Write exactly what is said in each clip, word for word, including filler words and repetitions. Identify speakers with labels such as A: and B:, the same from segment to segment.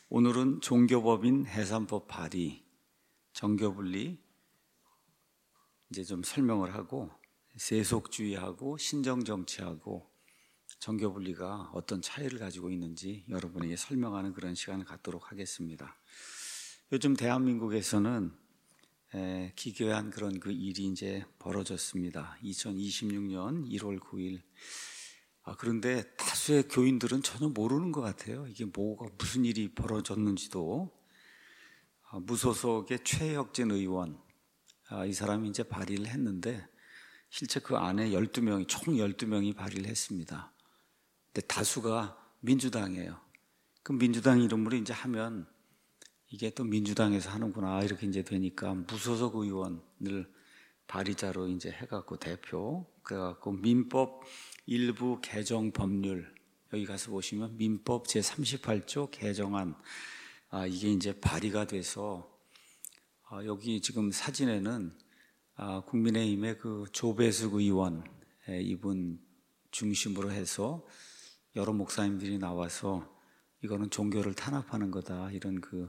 A: 오늘은 종교법인 해산법 발의, 정교분리 이제 좀 설명을 하고 세속주의하고 신정정치하고 정교분리가 어떤 차이를 가지고 있는지 여러분에게 설명하는 그런 시간을 갖도록 하겠습니다. 요즘 대한민국에서는 에, 기괴한 그런 그 일이 이제 벌어졌습니다. 이천이십육 년 일월 구일. 아, 그런데 다수의 교인들은 전혀 모르는 것 같아요. 이게 뭐가 무슨 일이 벌어졌는지도. 아, 무소속의 최혁진 의원, 아, 이 사람이 이제 발의를 했는데 실제 그 안에 열두 명이 총 열두 명이 발의를 했습니다. 근데 다수가 민주당이에요. 그 민주당 이름으로 이제 하면 이게 또 민주당에서 하는구나 이렇게 이제 되니까 무소속 의원을 발의자로 이제 해갖고 대표 그래갖고 민법 일부 개정 법률, 여기 가서 보시면 민법 제삼십팔 조 개정안, 아, 이게 이제 발의가 돼서 아, 여기 지금 사진에는 아, 국민의힘의 그 조배숙 의원, 예, 이분 중심으로 해서 여러 목사님들이 나와서 이거는 종교를 탄압하는 거다 이런 그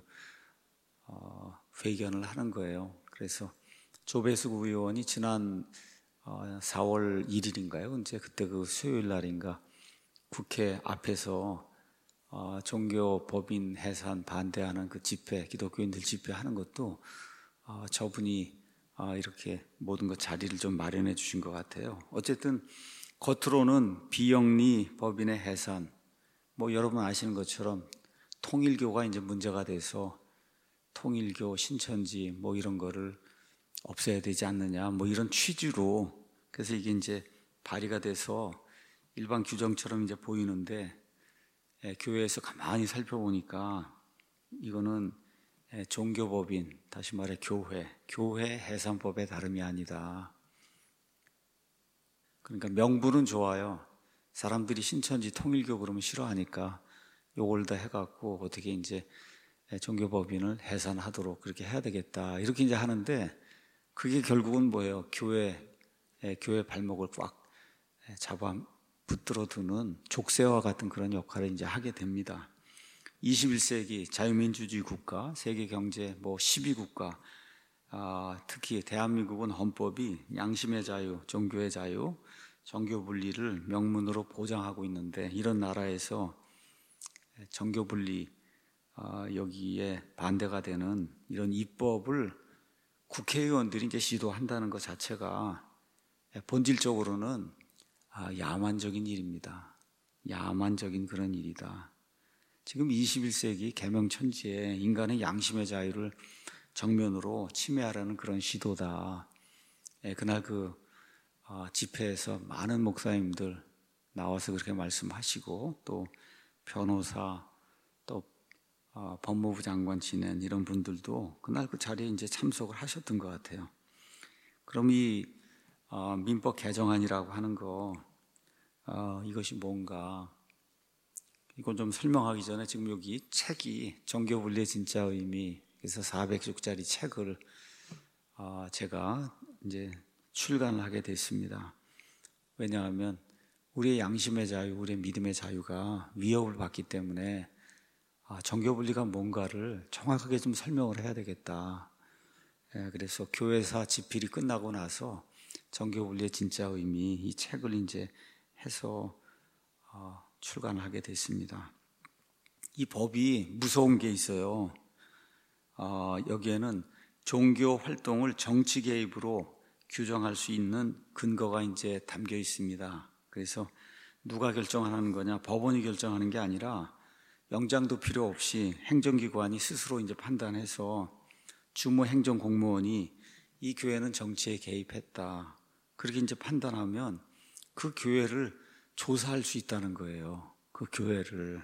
A: 어, 회견을 하는 거예요. 그래서 조배숙 의원이 지난 어, 사월 일일인가요? 이제 그때 그 수요일 날인가 국회 앞에서 어, 종교법인 해산 반대하는 그 집회, 기독교인들 집회하는 것도 어, 저분이 어, 이렇게 모든 것 자리를 좀 마련해 주신 것 같아요. 어쨌든 겉으로는 비영리 법인의 해산, 뭐 여러분 아시는 것처럼 통일교가 이제 문제가 돼서 통일교, 신천지 뭐 이런 거를 없애야 되지 않느냐 뭐 이런 취지로, 그래서 이게 이제 발의가 돼서 일반 규정처럼 이제 보이는데 예, 교회에서 가만히 살펴보니까 이거는 예, 종교법인, 다시 말해 교회, 교회 해산법의 다름이 아니다. 그러니까 명분은 좋아요. 사람들이 신천지 통일교 그러면 싫어하니까 요걸 다 해갖고 어떻게 이제 종교법인을 해산하도록 그렇게 해야 되겠다 이렇게 이제 하는데, 그게 결국은 뭐예요? 교회, 교회 발목을 꽉 잡아 붙들어 두는 족쇄와 같은 그런 역할을 이제 하게 됩니다. 이십일 세기 자유민주주의 국가, 세계 경제 뭐 십 위 국가, 아, 특히 대한민국은 헌법이 양심의 자유, 종교의 자유, 정교 분리를 명문으로 보장하고 있는데, 이런 나라에서 정교 분리, 아, 여기에 반대가 되는 이런 입법을 국회의원들이 이제 시도한다는 것 자체가 본질적으로는 아, 야만적인 일입니다. 야만적인 그런 일이다. 지금 이십일 세기 개명천지에 인간의 양심의 자유를 정면으로 침해하라는 그런 시도다. 예, 그날 그 어, 집회에서 많은 목사님들 나와서 그렇게 말씀하시고, 또 변호사, 또 어, 법무부 장관 지낸 이런 분들도 그날 그 자리에 이제 참석을 하셨던 것 같아요. 그럼 이 어, 민법 개정안이라고 하는 거, 어, 이것이 뭔가, 이건 좀 설명하기 전에 지금 여기 책이 정교분리의 진짜 의미, 그래서 사백 쪽짜리 책을 어, 제가 이제 출간을 하게 됐습니다. 왜냐하면 우리의 양심의 자유, 우리의 믿음의 자유가 위협을 받기 때문에 아, 정교분리가 뭔가를 정확하게 좀 설명을 해야 되겠다. 예, 그래서 교회사 집필이 끝나고 나서 정교분리의 진짜 의미, 이 책을 이제 해서 어, 출간하게 됐습니다. 이 법이 무서운 게 있어요. 어, 여기에는 종교 활동을 정치 개입으로 규정할 수 있는 근거가 이제 담겨 있습니다. 그래서 누가 결정하는 거냐, 법원이 결정하는 게 아니라 영장도 필요 없이 행정기관이 스스로 이제 판단해서 주무 행정 공무원이 이 교회는 정치에 개입했다, 그렇게 이제 판단하면 그 교회를 조사할 수 있다는 거예요. 그 교회를.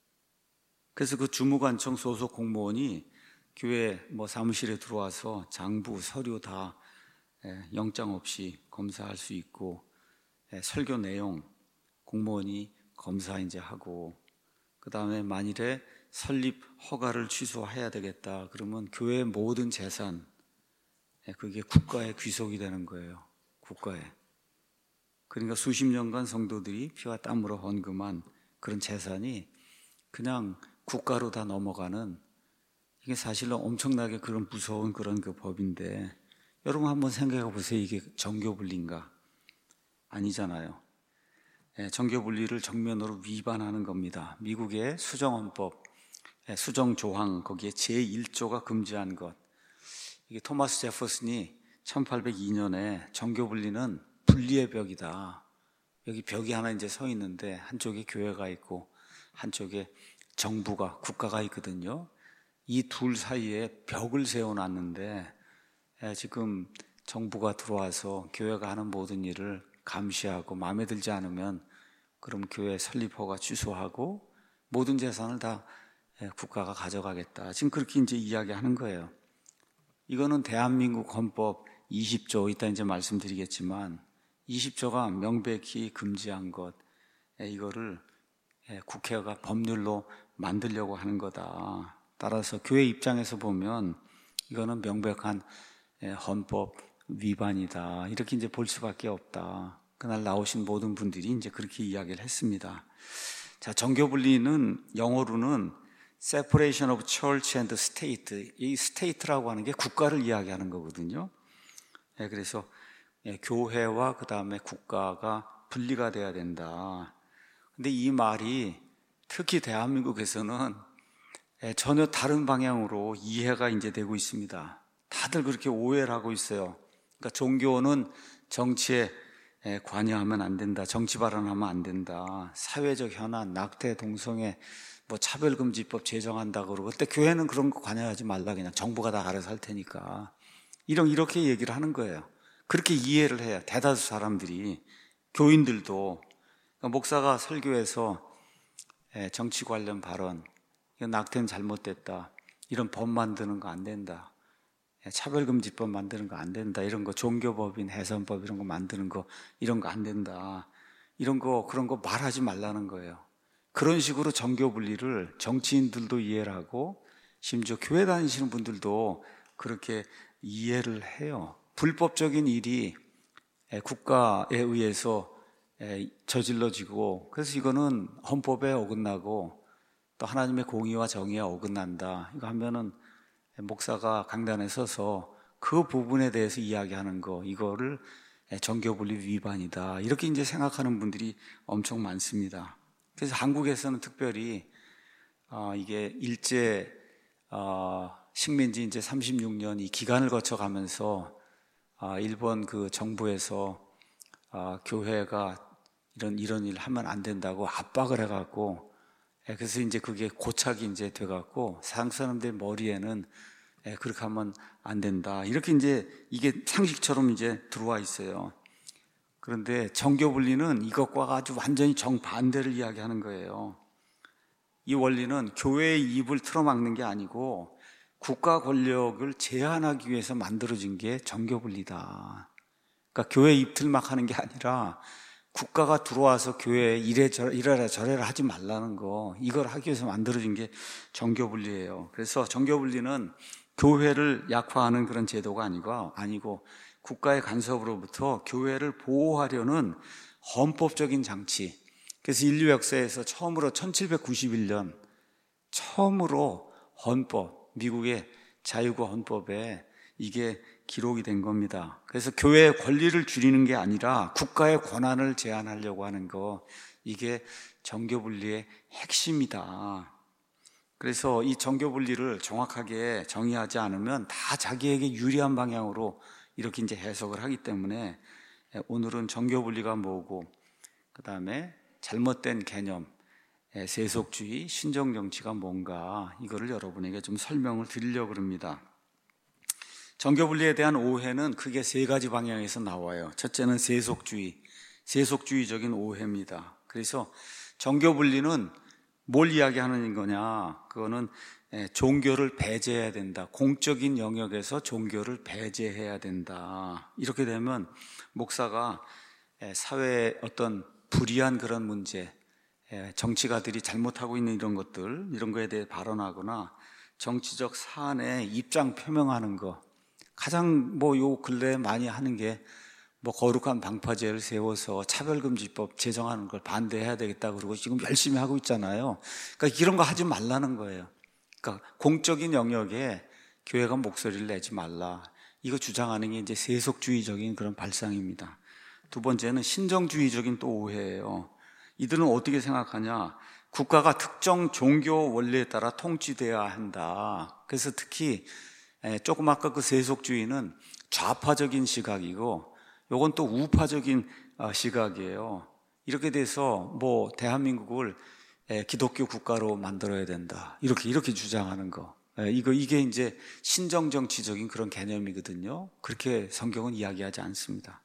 A: 그래서 그 주무관청 소속 공무원이 교회 뭐 사무실에 들어와서 장부, 서류 다 영장 없이 검사할 수 있고, 설교 내용 공무원이 검사 이제 하고, 그 다음에 만일에 설립 허가를 취소해야 되겠다 그러면 교회의 모든 재산, 그게 국가의 귀속이 되는 거예요. 국가에. 그러니까 수십 년간 성도들이 피와 땀으로 헌금한 그런 재산이 그냥 국가로 다 넘어가는, 이게 사실은 엄청나게 그런 무서운 그런 그 법인데, 여러분 한번 생각해 보세요. 이게 정교분리인가? 아니잖아요. 예, 정교분리를 정면으로 위반하는 겁니다. 미국의 수정헌법, 예, 수정조항 거기에 제일 조가 금지한 것. 이게 토마스 제퍼슨이 천팔백이 년에 정교분리는 분리의 벽이다. 여기 벽이 하나 이제 서 있는데 한쪽에 교회가 있고 한쪽에 정부가, 국가가 있거든요. 이 둘 사이에 벽을 세워놨는데 예, 지금 정부가 들어와서 교회가 하는 모든 일을 감시하고 마음에 들지 않으면 그럼 교회 설립허가 취소하고 모든 재산을 다 예, 국가가 가져가겠다. 지금 그렇게 이제 이야기하는 거예요. 이거는 대한민국 헌법 이십 조, 이따 이제 말씀드리겠지만 이십 조가 명백히 금지한 것, 예, 이거를 예, 국회가 법률로 만들려고 하는 거다. 따라서 교회 입장에서 보면 이거는 명백한 예, 헌법 위반이다. 이렇게 이제 볼 수밖에 없다. 그날 나오신 모든 분들이 이제 그렇게 이야기를 했습니다. 자, 정교분리는 영어로는 Separation of Church and State. 이 state라고 하는 게 국가를 이야기하는 거거든요. 예, 그래서 예, 교회와 그 다음에 국가가 분리가 돼야 된다. 근데 이 말이 특히 대한민국에서는 예, 전혀 다른 방향으로 이해가 이제 되고 있습니다. 다들 그렇게 오해를 하고 있어요. 그러니까 종교는 정치에 관여하면 안 된다. 정치 발언하면 안 된다. 사회적 현안, 낙태, 동성애, 뭐 차별금지법 제정한다 그러고, 그때 교회는 그런 거 관여하지 말라. 그냥 정부가 다 알아서 할 테니까. 이런, 이렇게 얘기를 하는 거예요. 그렇게 이해를 해요. 대다수 사람들이. 교인들도. 그러니까 목사가 설교에서 정치 관련 발언, 낙태는 잘못됐다. 이런 법 만드는 거 안 된다. 차별금지법 만드는 거 안 된다. 이런 거 종교법인 해산법 이런 거 만드는 거 이런 거 안 된다. 이런 거 그런 거 말하지 말라는 거예요. 그런 식으로 정교분리를 정치인들도 이해를 하고 심지어 교회 다니시는 분들도 그렇게 이해를 해요. 불법적인 일이 국가에 의해서 저질러지고 그래서 이거는 헌법에 어긋나고 또 하나님의 공의와 정의에 어긋난다. 이거 하면은 목사가 강단에 서서 그 부분에 대해서 이야기하는 거, 이거를 정교분리 위반이다. 이렇게 이제 생각하는 분들이 엄청 많습니다. 그래서 한국에서는 특별히, 어, 이게 일제, 어, 식민지 이제 삼십육 년 이 기간을 거쳐가면서, 어, 일본 그 정부에서, 어, 교회가 이런, 이런 일 하면 안 된다고 압박을 해갖고, 그래서 이제 그게 고착이 이제 돼갖고 상상 사람들 머리에는 그렇게 하면 안 된다. 이렇게 이제 이게 상식처럼 이제 들어와 있어요. 그런데 정교분리는 이것과 아주 완전히 정반대를 이야기하는 거예요. 이 원리는 교회의 입을 틀어막는 게 아니고 국가 권력을 제한하기 위해서 만들어진 게 정교분리다. 그러니까 교회 입 틀막하는 게 아니라 국가가 들어와서 교회에 이래저래, 이래라 저래라 하지 말라는 거, 이걸 하기 위해서 만들어진 게 정교분리예요. 그래서 정교분리는 교회를 약화하는 그런 제도가 아니고, 아니고 국가의 간섭으로부터 교회를 보호하려는 헌법적인 장치. 그래서 인류 역사에서 처음으로 천칠백구십일 년 처음으로 헌법, 미국의 자유구 헌법에 이게 기록이 된 겁니다. 그래서 교회의 권리를 줄이는 게 아니라 국가의 권한을 제한하려고 하는 거, 이게 정교분리의 핵심이다. 그래서 이 정교분리를 정확하게 정의하지 않으면 다 자기에게 유리한 방향으로 이렇게 이제 해석을 하기 때문에 오늘은 정교분리가 뭐고, 그 다음에 잘못된 개념, 세속주의, 신정정치가 뭔가, 이거를 여러분에게 좀 설명을 드리려고 합니다. 정교분리에 대한 오해는 크게 세 가지 방향에서 나와요. 첫째는 세속주의, 세속주의적인 오해입니다. 그래서 정교분리는 뭘 이야기하는 거냐? 그거는 종교를 배제해야 된다. 공적인 영역에서 종교를 배제해야 된다. 이렇게 되면 목사가 사회의 어떤 불이한 그런 문제, 정치가들이 잘못하고 있는 이런 것들, 이런 거에 대해 발언하거나 정치적 사안에 입장 표명하는 거, 가장 뭐 요 근래에 많이 하는 게 뭐 거룩한 방파제를 세워서 차별금지법 제정하는 걸 반대해야 되겠다 그러고 지금 열심히 하고 있잖아요. 그러니까 이런 거 하지 말라는 거예요. 그러니까 공적인 영역에 교회가 목소리를 내지 말라. 이거 주장하는 게 이제 세속주의적인 그런 발상입니다. 두 번째는 신정주의적인 또 오해예요. 이들은 어떻게 생각하냐? 국가가 특정 종교 원리에 따라 통치되어야 한다. 그래서 특히 조금 아까 그 세속주의는 좌파적인 시각이고 요건 또 우파적인 시각이에요. 이렇게 돼서 뭐 대한민국을 기독교 국가로 만들어야 된다. 이렇게 이렇게 주장하는 거. 이거 이게 이제 신정 정치적인 그런 개념이거든요. 그렇게 성경은 이야기하지 않습니다.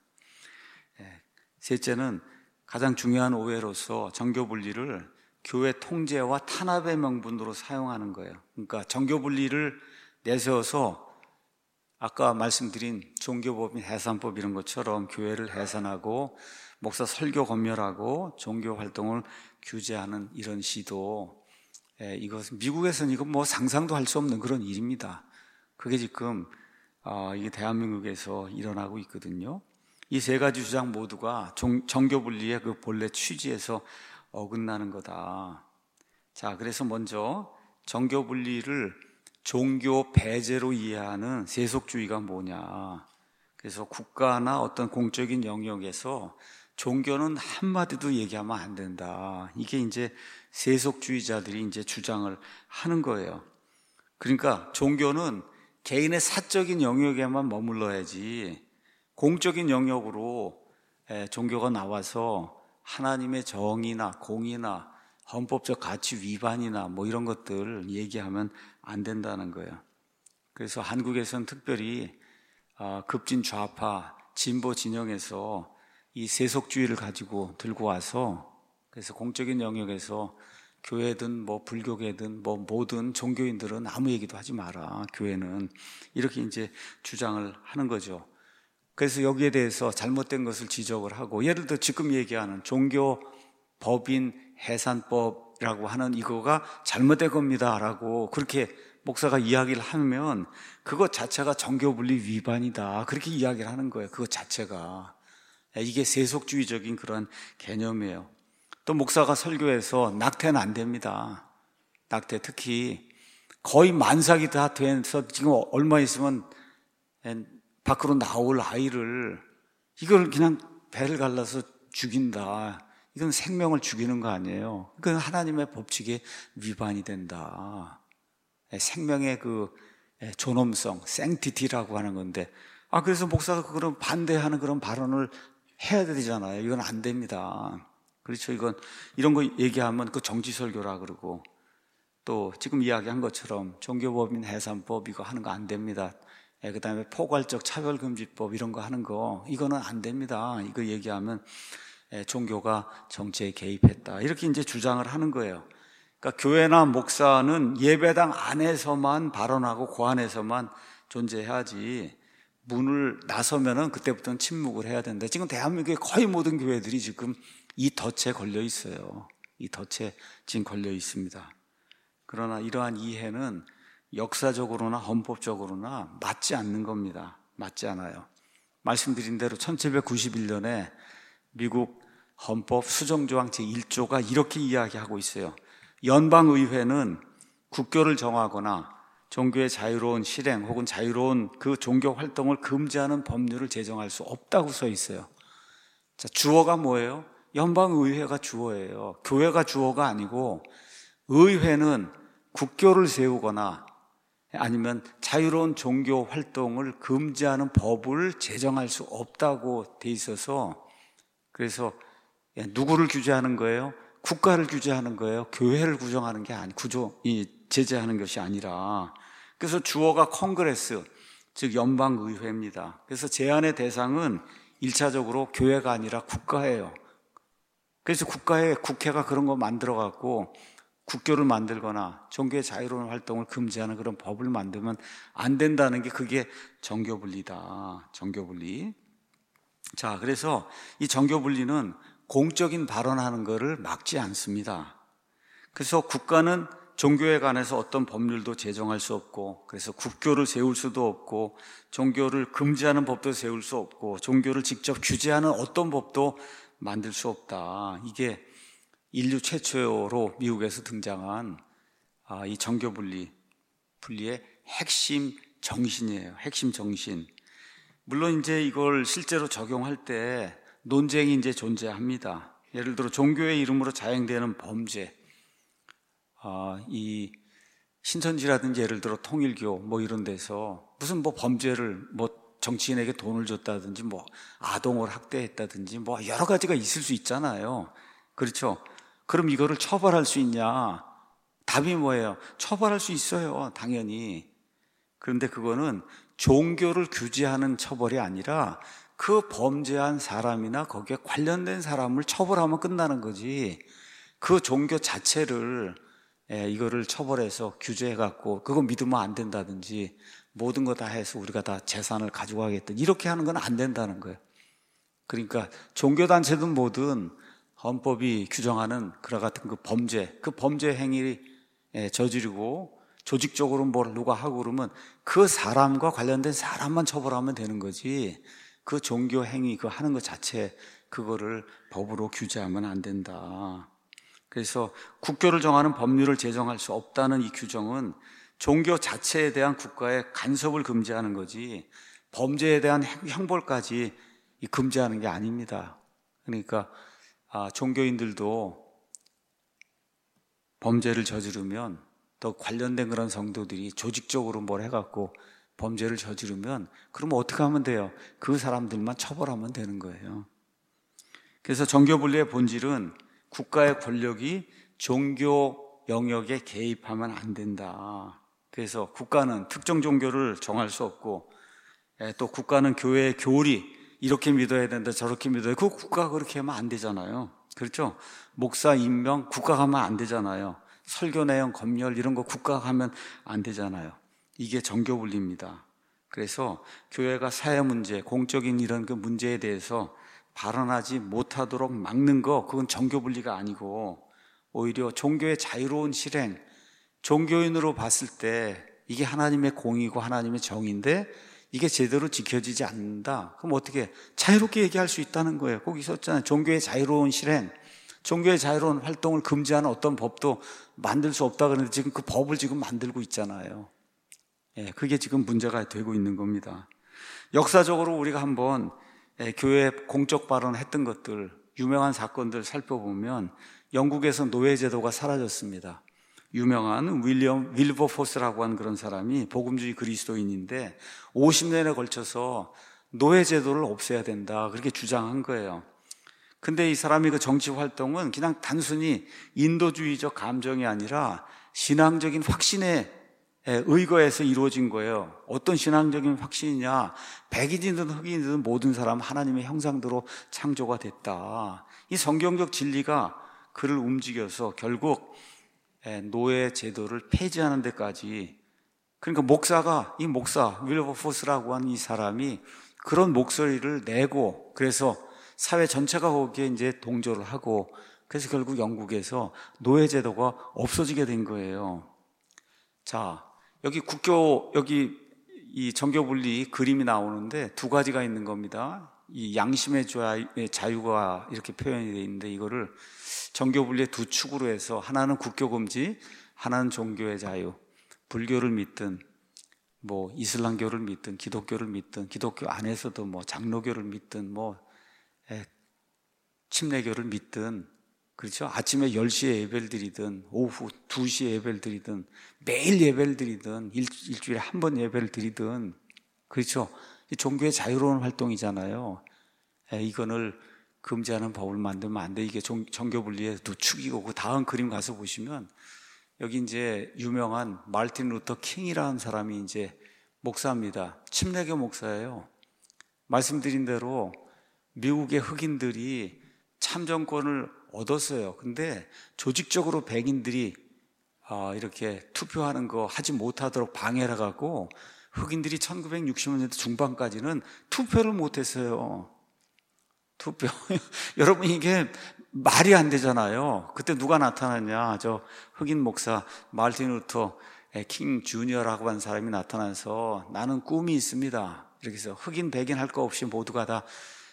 A: 셋째는 가장 중요한 오해로서 정교 분리를 교회 통제와 탄압의 명분으로 사용하는 거예요. 그러니까 정교 분리를 내세워서 아까 말씀드린 종교법인 해산법 이런 것처럼 교회를 해산하고 목사 설교 검열하고 종교 활동을 규제하는 이런 시도, 예, 이것은 미국에서는 이거 뭐 상상도 할 수 없는 그런 일입니다. 그게 지금 어, 이게 대한민국에서 일어나고 있거든요. 이 세 가지 주장 모두가 종, 정교 분리의 그 본래 취지에서 어긋나는 거다. 자, 그래서 먼저 정교 분리를 종교 배제로 이해하는 세속주의가 뭐냐. 그래서 국가나 어떤 공적인 영역에서 종교는 한마디도 얘기하면 안 된다. 이게 이제 세속주의자들이 이제 주장을 하는 거예요. 그러니까 종교는 개인의 사적인 영역에만 머물러야지 공적인 영역으로 종교가 나와서 하나님의 정의나 공의나 헌법적 가치 위반이나 뭐 이런 것들 얘기하면 안 된다는 거예요. 그래서 한국에서는 특별히 급진 좌파 진보 진영에서 이 세속주의를 가지고 들고 와서 그래서 공적인 영역에서 교회든 뭐 불교계든 뭐 모든 종교인들은 아무 얘기도 하지 마라. 교회는 이렇게 이제 주장을 하는 거죠. 그래서 여기에 대해서 잘못된 것을 지적을 하고 예를 들어 지금 얘기하는 종교 법인 해산법이라고 하는 이거가 잘못된 겁니다라고 그렇게 목사가 이야기를 하면 그것 자체가 정교분리 위반이다. 그렇게 이야기를 하는 거예요. 그것 자체가. 이게 세속주의적인 그런 개념이에요. 또 목사가 설교해서 낙태는 안 됩니다. 낙태 특히 거의 만삭이 다 돼서 지금 얼마 있으면 밖으로 나올 아이를 이걸 그냥 배를 갈라서 죽인다. 이건 생명을 죽이는 거 아니에요. 그건 하나님의 법칙에 위반이 된다. 생명의 그 존엄성, 생티티라고 하는 건데 아 그래서 목사가 그런 반대하는 그런 발언을 해야 되잖아요. 이건 안 됩니다. 그렇죠. 이건 이런 거 얘기하면 그 정치 설교라 그러고 또 지금 이야기한 것처럼 종교법인 해산법 이거 하는 거 안 됩니다. 그 다음에 포괄적 차별금지법 이런 거 하는 거 이거는 안 됩니다. 이거 얘기하면 종교가 정치에 개입했다. 이렇게 이제 주장을 하는 거예요. 그러니까 교회나 목사는 예배당 안에서만 발언하고 그 안에서만 존재해야지 문을 나서면은 그때부터는 침묵을 해야 된다. 지금 대한민국의 거의 모든 교회들이 지금 이 덫에 걸려 있어요. 이 덫에 지금 걸려 있습니다. 그러나 이러한 이해는 역사적으로나 헌법적으로나 맞지 않는 겁니다. 맞지 않아요. 말씀드린 대로 천칠백구십일 년에 미국 헌법 수정조항 제일 조가 이렇게 이야기하고 있어요. 연방의회는 국교를 정하거나 종교의 자유로운 실행 혹은 자유로운 그 종교 활동을 금지하는 법률을 제정할 수 없다고 써 있어요. 자, 주어가 뭐예요? 연방의회가 주어예요. 교회가 주어가 아니고 의회는 국교를 세우거나 아니면 자유로운 종교 활동을 금지하는 법을 제정할 수 없다고 돼 있어서 그래서 누구를 규제하는 거예요? 국가를 규제하는 거예요. 교회를 구정하는 게 아니, 구조, 이 제재하는 것이 아니라 그래서 주어가 콩그레스, 즉 연방의회입니다. 그래서 제안의 대상은 일차적으로 교회가 아니라 국가예요. 그래서 국가의 국회가 그런 거 만들어 갖고 국교를 만들거나 종교의 자유로운 활동을 금지하는 그런 법을 만들면 안 된다는 게 그게 정교분리다. 정교분리. 자, 그래서 이 정교분리는 공적인 발언하는 것을 막지 않습니다. 그래서 국가는 종교에 관해서 어떤 법률도 제정할 수 없고, 그래서 국교를 세울 수도 없고, 종교를 금지하는 법도 세울 수 없고, 종교를 직접 규제하는 어떤 법도 만들 수 없다. 이게 인류 최초로 미국에서 등장한 이 정교 분리, 분리의 핵심 정신이에요. 핵심 정신. 물론 이제 이걸 실제로 적용할 때 논쟁이 이제 존재합니다. 예를 들어 종교의 이름으로 자행되는 범죄, 아, 이 신천지라든지 예를 들어 통일교 뭐 이런 데서 무슨 뭐 범죄를 뭐 정치인에게 돈을 줬다든지 뭐 아동을 학대했다든지 뭐 여러 가지가 있을 수 있잖아요. 그렇죠? 그럼 이거를 처벌할 수 있냐? 답이 뭐예요? 처벌할 수 있어요, 당연히. 그런데 그거는 종교를 규제하는 처벌이 아니라 그 범죄한 사람이나 거기에 관련된 사람을 처벌하면 끝나는 거지, 그 종교 자체를 예, 이거를 처벌해서 규제해갖고 그거 믿으면 안 된다든지 모든 거 다 해서 우리가 다 재산을 가져가겠다 이렇게 하는 건 안 된다는 거예요. 그러니까 종교단체든 뭐든 헌법이 규정하는 그와 같은 그 범죄, 그 범죄 행위를 저지르고 조직적으로 뭘 누가 하고 그러면 그 사람과 관련된 사람만 처벌하면 되는 거지, 그 종교 행위 그 하는 것 자체 그거를 법으로 규제하면 안 된다. 그래서 국교를 정하는 법률을 제정할 수 없다는 이 규정은 종교 자체에 대한 국가의 간섭을 금지하는 거지 범죄에 대한 형벌까지 금지하는 게 아닙니다. 그러니까 아, 종교인들도 범죄를 저지르면 또 관련된 그런 성도들이 조직적으로 뭘 해갖고 범죄를 저지르면 그러면 어떻게 하면 돼요? 그 사람들만 처벌하면 되는 거예요. 그래서 정교분리의 본질은 국가의 권력이 종교 영역에 개입하면 안 된다. 그래서 국가는 특정 종교를 정할 수 없고, 또 국가는 교회의 교리 이렇게 믿어야 된다 저렇게 믿어야 된다, 그 국가가 그렇게 하면 안 되잖아요. 그렇죠? 목사 임명 국가가 하면 안 되잖아요. 설교 내용 검열 이런 거 국가가 하면 안 되잖아요. 이게 정교분리입니다. 그래서 교회가 사회 문제, 공적인 이런 그 문제에 대해서 발언하지 못하도록 막는 거, 그건 정교분리가 아니고 오히려 종교의 자유로운 실행, 종교인으로 봤을 때 이게 하나님의 공의고 하나님의 정의인데 이게 제대로 지켜지지 않는다. 그럼 어떻게 자유롭게 얘기할 수 있다는 거예요. 거기 있었잖아요. 종교의 자유로운 실행, 종교의 자유로운 활동을 금지하는 어떤 법도 만들 수 없다 그러는데 지금 그 법을 지금 만들고 있잖아요. 예, 그게 지금 문제가 되고 있는 겁니다. 역사적으로 우리가 한번 교회 공적 발언했던 것들, 유명한 사건들 살펴보면 영국에서 노예제도가 사라졌습니다. 유명한 윌리엄 윌버포스라고 하는 그런 사람이 복음주의 그리스도인인데 오십 년에 걸쳐서 노예제도를 없애야 된다 그렇게 주장한 거예요. 근데 이 사람이 그 정치 활동은 그냥 단순히 인도주의적 감정이 아니라 신앙적인 확신에 의거해서 이루어진 거예요. 어떤 신앙적인 확신이냐, 백인이든 흑인이든 모든 사람 하나님의 형상대로 창조가 됐다. 이 성경적 진리가 그를 움직여서 결국 노예 제도를 폐지하는 데까지, 그러니까 목사가, 이 목사 윌버포스라고 하는 이 사람이 그런 목소리를 내고, 그래서 사회 전체가 거기에 이제 동조를 하고, 그래서 결국 영국에서 노예 제도가 없어지게 된 거예요. 자, 여기 국교, 여기 이 정교분리 그림이 나오는데 두 가지가 있는 겁니다. 이 양심의 자유가 이렇게 표현이 되어 있는데 이거를 정교분리의 두 축으로 해서 하나는 국교금지, 하나는 종교의 자유. 불교를 믿든 뭐 이슬람교를 믿든 기독교를 믿든 기독교 안에서도 뭐 장로교를 믿든 뭐 침례교를 믿든, 그렇죠? 아침에 열 시에 예배를 드리든 오후 두 시에 예배를 드리든 매일 예배를 드리든 일, 일주일에 한 번 예배를 드리든, 그렇죠? 종교의 자유로운 활동이잖아요. 이거를 금지하는 법을 만들면 안 돼. 이게 종, 정교분리의 두 축이고, 그 다음 그림 가서 보시면 여기 이제 유명한 마르틴 루터 킹이라는 사람이 이제 목사입니다. 침례교 목사예요. 말씀드린 대로 미국의 흑인들이 참정권을 얻었어요. 근데 조직적으로 백인들이 이렇게 투표하는 거 하지 못하도록 방해를 해갖고 흑인들이 천구백육십 년대 중반까지는 투표를 못했어요. 투표. 여러분, 이게 말이 안 되잖아요. 그때 누가 나타났냐? 저 흑인 목사 마르틴 루터 킹 주니어라고 하는 사람이 나타나서 나는 꿈이 있습니다. 이렇게 해서 흑인 백인 할 거 없이 모두가 다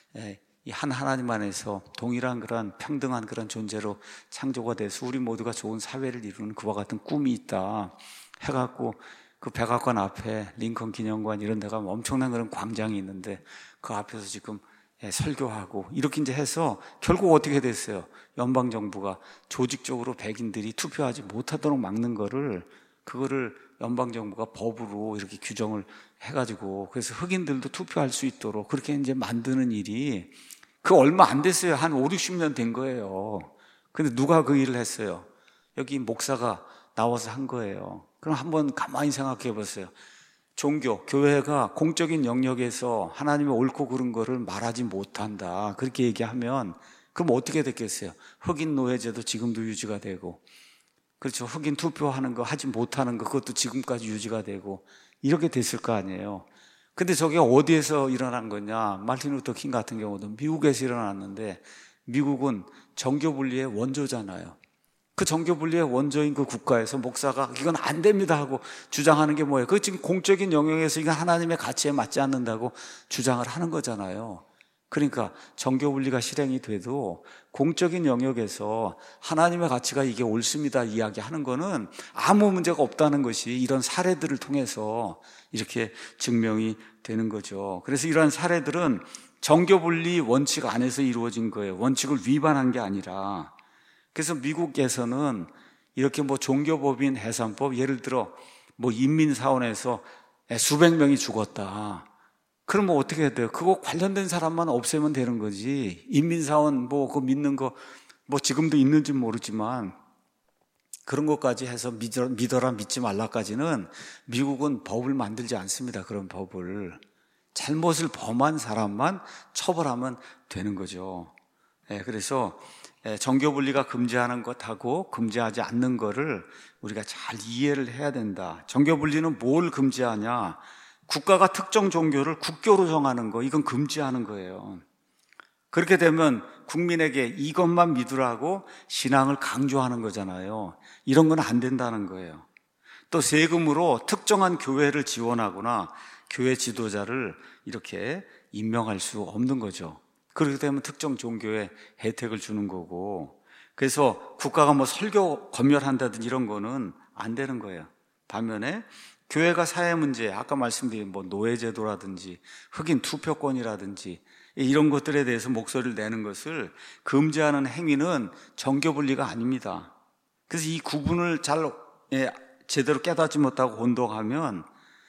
A: 한 하나님 안에서 동일한 그런 평등한 그런 존재로 창조가 돼서 우리 모두가 좋은 사회를 이루는 그와 같은 꿈이 있다 해갖고 그 백악관 앞에 링컨 기념관 이런 데가 엄청난 그런 광장이 있는데 그 앞에서 지금 설교하고 이렇게 이제 해서 결국 어떻게 됐어요? 연방정부가 조직적으로 백인들이 투표하지 못하도록 막는 거를 그거를 연방정부가 법으로 이렇게 규정을 해가지고 그래서 흑인들도 투표할 수 있도록 그렇게 이제 만드는 일이 그 얼마 안 됐어요. 한 오, 육십 년 된 거예요. 근데 누가 그 일을 했어요? 여기 목사가 나와서 한 거예요. 그럼 한번 가만히 생각해 보세요. 종교, 교회가 공적인 영역에서 하나님의 옳고 그른 거를 말하지 못한다. 그렇게 얘기하면 그럼 어떻게 됐겠어요? 흑인 노예제도 지금도 유지가 되고 그렇죠. 흑인 투표하는 거 하지 못하는 거 그것도 지금까지 유지가 되고 이렇게 됐을 거 아니에요. 근데 저게 어디에서 일어난 거냐? 마르틴 루터 킹 같은 경우도 미국에서 일어났는데 미국은 정교 분리의 원조잖아요. 그 정교 분리의 원조인 그 국가에서 목사가 이건 안 됩니다 하고 주장하는 게 뭐예요? 그 지금 공적인 영역에서 이건 하나님의 가치에 맞지 않는다고 주장을 하는 거잖아요. 그러니까 정교 분리가 실행이 돼도 공적인 영역에서 하나님의 가치가 이게 옳습니다 이야기하는 거는 아무 문제가 없다는 것이 이런 사례들을 통해서 이렇게 증명이 되는 거죠. 그래서 이러한 사례들은 정교 분리 원칙 안에서 이루어진 거예요. 원칙을 위반한 게 아니라. 그래서 미국에서는 이렇게 뭐 종교법인 해산법, 예를 들어 뭐 인민사원에서 수백 명이 죽었다. 그러면 어떻게 해야 돼요? 그거 관련된 사람만 없애면 되는 거지. 인민사원 뭐 그거 믿는 거 뭐 지금도 있는지 모르지만 그런 것까지 해서 믿어라, 믿어라 믿지 말라까지는 미국은 법을 만들지 않습니다. 그런 법을. 잘못을 범한 사람만 처벌하면 되는 거죠. 네, 그래서 정교분리가 금지하는 것하고 금지하지 않는 거를 우리가 잘 이해를 해야 된다. 정교분리는 뭘 금지하냐? 국가가 특정 종교를 국교로 정하는 거, 이건 금지하는 거예요. 그렇게 되면 국민에게 이것만 믿으라고 신앙을 강조하는 거잖아요. 이런 건 안 된다는 거예요. 또 세금으로 특정한 교회를 지원하거나 교회 지도자를 이렇게 임명할 수 없는 거죠. 그렇게 되면 특정 종교에 혜택을 주는 거고, 그래서 국가가 뭐 설교 검열한다든지 이런 거는 안 되는 거예요. 반면에 교회가 사회 문제, 아까 말씀드린 뭐 노예제도라든지 흑인 투표권이라든지 이런 것들에 대해서 목소리를 내는 것을 금지하는 행위는 정교분리가 아닙니다. 그래서 이 구분을 잘 제대로 깨닫지 못하고 혼동하면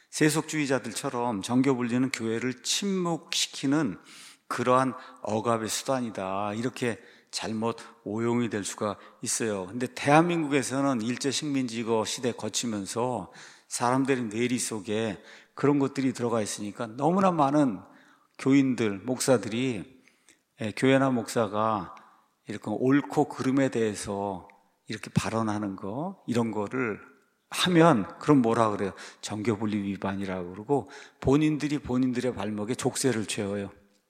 A: 세속주의자들처럼 정교분리는 교회를 침묵시키는 그러한 억압의 수단이다, 이렇게 잘못 오용이 될 수가 있어요. 근데 대한민국에서는 일제 식민지거 시대 거치면서 사람들의 뇌리 속에 그런 것들이 들어가 있으니까 너무나 많은 교인들, 목사들이 교회나 목사가 이렇게 옳고 그름에 대해서 이렇게 발언하는 거, 이런 거를 하면 그럼 뭐라 그래요? 정교분리 위반이라고 그러고 본인들이 본인들의 발목에 족쇄를 채워요.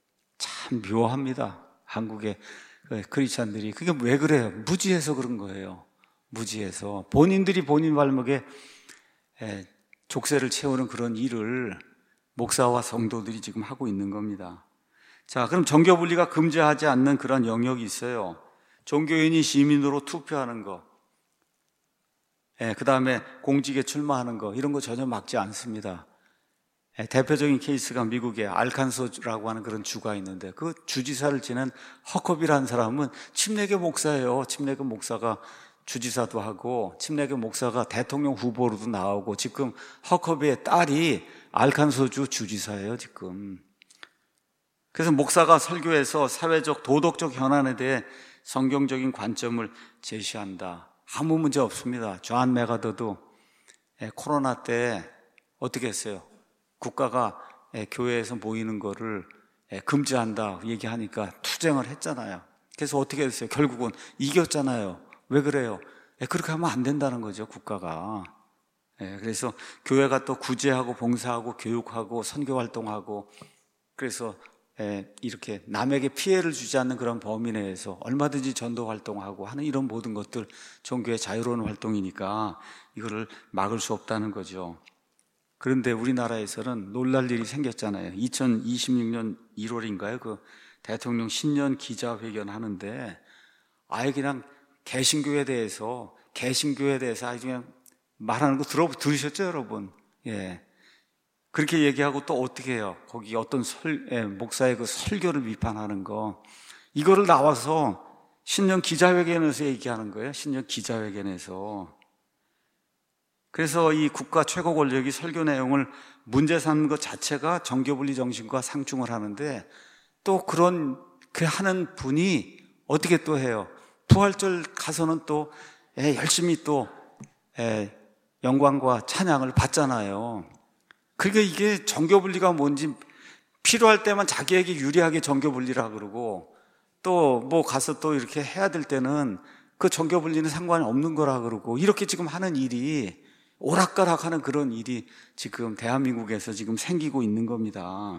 A: 참 묘합니다. 한국의 크리스찬들이. 그게 왜 그래요? 무지해서 그런 거예요. 무지해서 본인들이 본인 발목에 족쇄를 채우는 그런 일을 목사와 성도들이 지금 하고 있는 겁니다. 자, 그럼 정교분리가 금지하지 않는 그런 영역이 있어요. 종교인이 시민으로 투표하는 거, 예, 그 다음에 공직에 출마하는 거, 이런 거 전혀 막지 않습니다. 예, 대표적인 케이스가 미국의 알칸소라고 하는 그런 주가 있는데 그 주지사를 지낸 허컵이라는 사람은 침례교 목사예요. 침례교 목사가 주지사도 하고 침례교 목사가 대통령 후보로도 나오고 지금 허컵의 딸이 알칸소주 주지사예요, 지금. 그래서 목사가 설교에서 사회적 도덕적 현안에 대해 성경적인 관점을 제시한다. 아무 문제 없습니다. 존 메가더도 코로나 때 어떻게 했어요? 국가가 교회에서 모이는 거를 금지한다 얘기하니까 투쟁을 했잖아요. 그래서 어떻게 했어요? 결국은 이겼잖아요. 왜 그래요? 그렇게 하면 안 된다는 거죠, 국가가. 그래서 교회가 또 구제하고 봉사하고 교육하고 선교활동하고, 그래서 이렇게 남에게 피해를 주지 않는 그런 범위 내에서 얼마든지 전도 활동하고 하는 이런 모든 것들 종교의 자유로운 활동이니까 이거를 막을 수 없다는 거죠. 그런데 우리나라에서는 놀랄 일이 생겼잖아요. 이천이십육 년 일월인가요? 그 대통령 신년 기자회견 하는데 아예 그냥 개신교에 대해서 개신교에 대해서 아주 그냥 말하는 거 들어 들으셨죠, 여러분? 예. 그렇게 얘기하고 또 어떻게 해요? 거기 어떤 설, 예, 목사의 그 설교를 비판하는 거. 이거를 나와서 신년 기자회견에서 얘기하는 거예요. 신년 기자회견에서. 그래서 이 국가 최고 권력이 설교 내용을 문제 삼는 것 자체가 정교분리 정신과 상충을 하는데 또 그런 그 하는 분이 어떻게 또 해요? 부활절 가서는 또 예, 열심히 또 예, 영광과 찬양을 받잖아요. 그러니까 이게 정교분리가 뭔지 필요할 때만 자기에게 유리하게 정교분리라 그러고 또 뭐 가서 또 이렇게 해야 될 때는 그 정교분리는 상관이 없는 거라 그러고 이렇게 지금 하는 일이 오락가락하는 그런 일이 지금 대한민국에서 지금 생기고 있는 겁니다.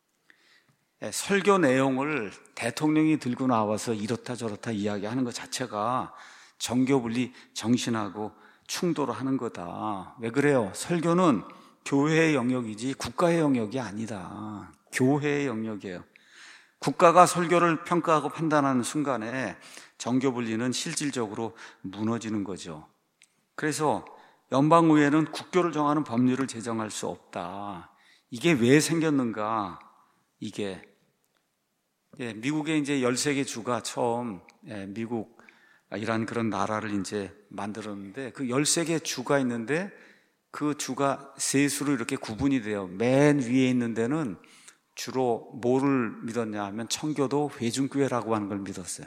A: 설교 내용을 대통령이 들고 나와서 이렇다 저렇다 이야기하는 것 자체가 정교분리 정신하고 충돌을 하는 거다. 왜 그래요? 설교는 교회의 영역이지 국가의 영역이 아니다. 교회의 영역이에요. 국가가 설교를 평가하고 판단하는 순간에 정교분리는 실질적으로 무너지는 거죠. 그래서 연방의회는 국교를 정하는 법률을 제정할 수 없다. 이게 왜 생겼는가? 이게 예, 미국의 이제 열세 개 주가 처음 예, 미국 이란 그런 나라를 이제 만들었는데 그 열세 개 주가 있는데 그 주가 세 수로 이렇게 구분이 돼요. 맨 위에 있는 데는 주로 뭐를 믿었냐 하면 청교도 회중교회라고 하는 걸 믿었어요.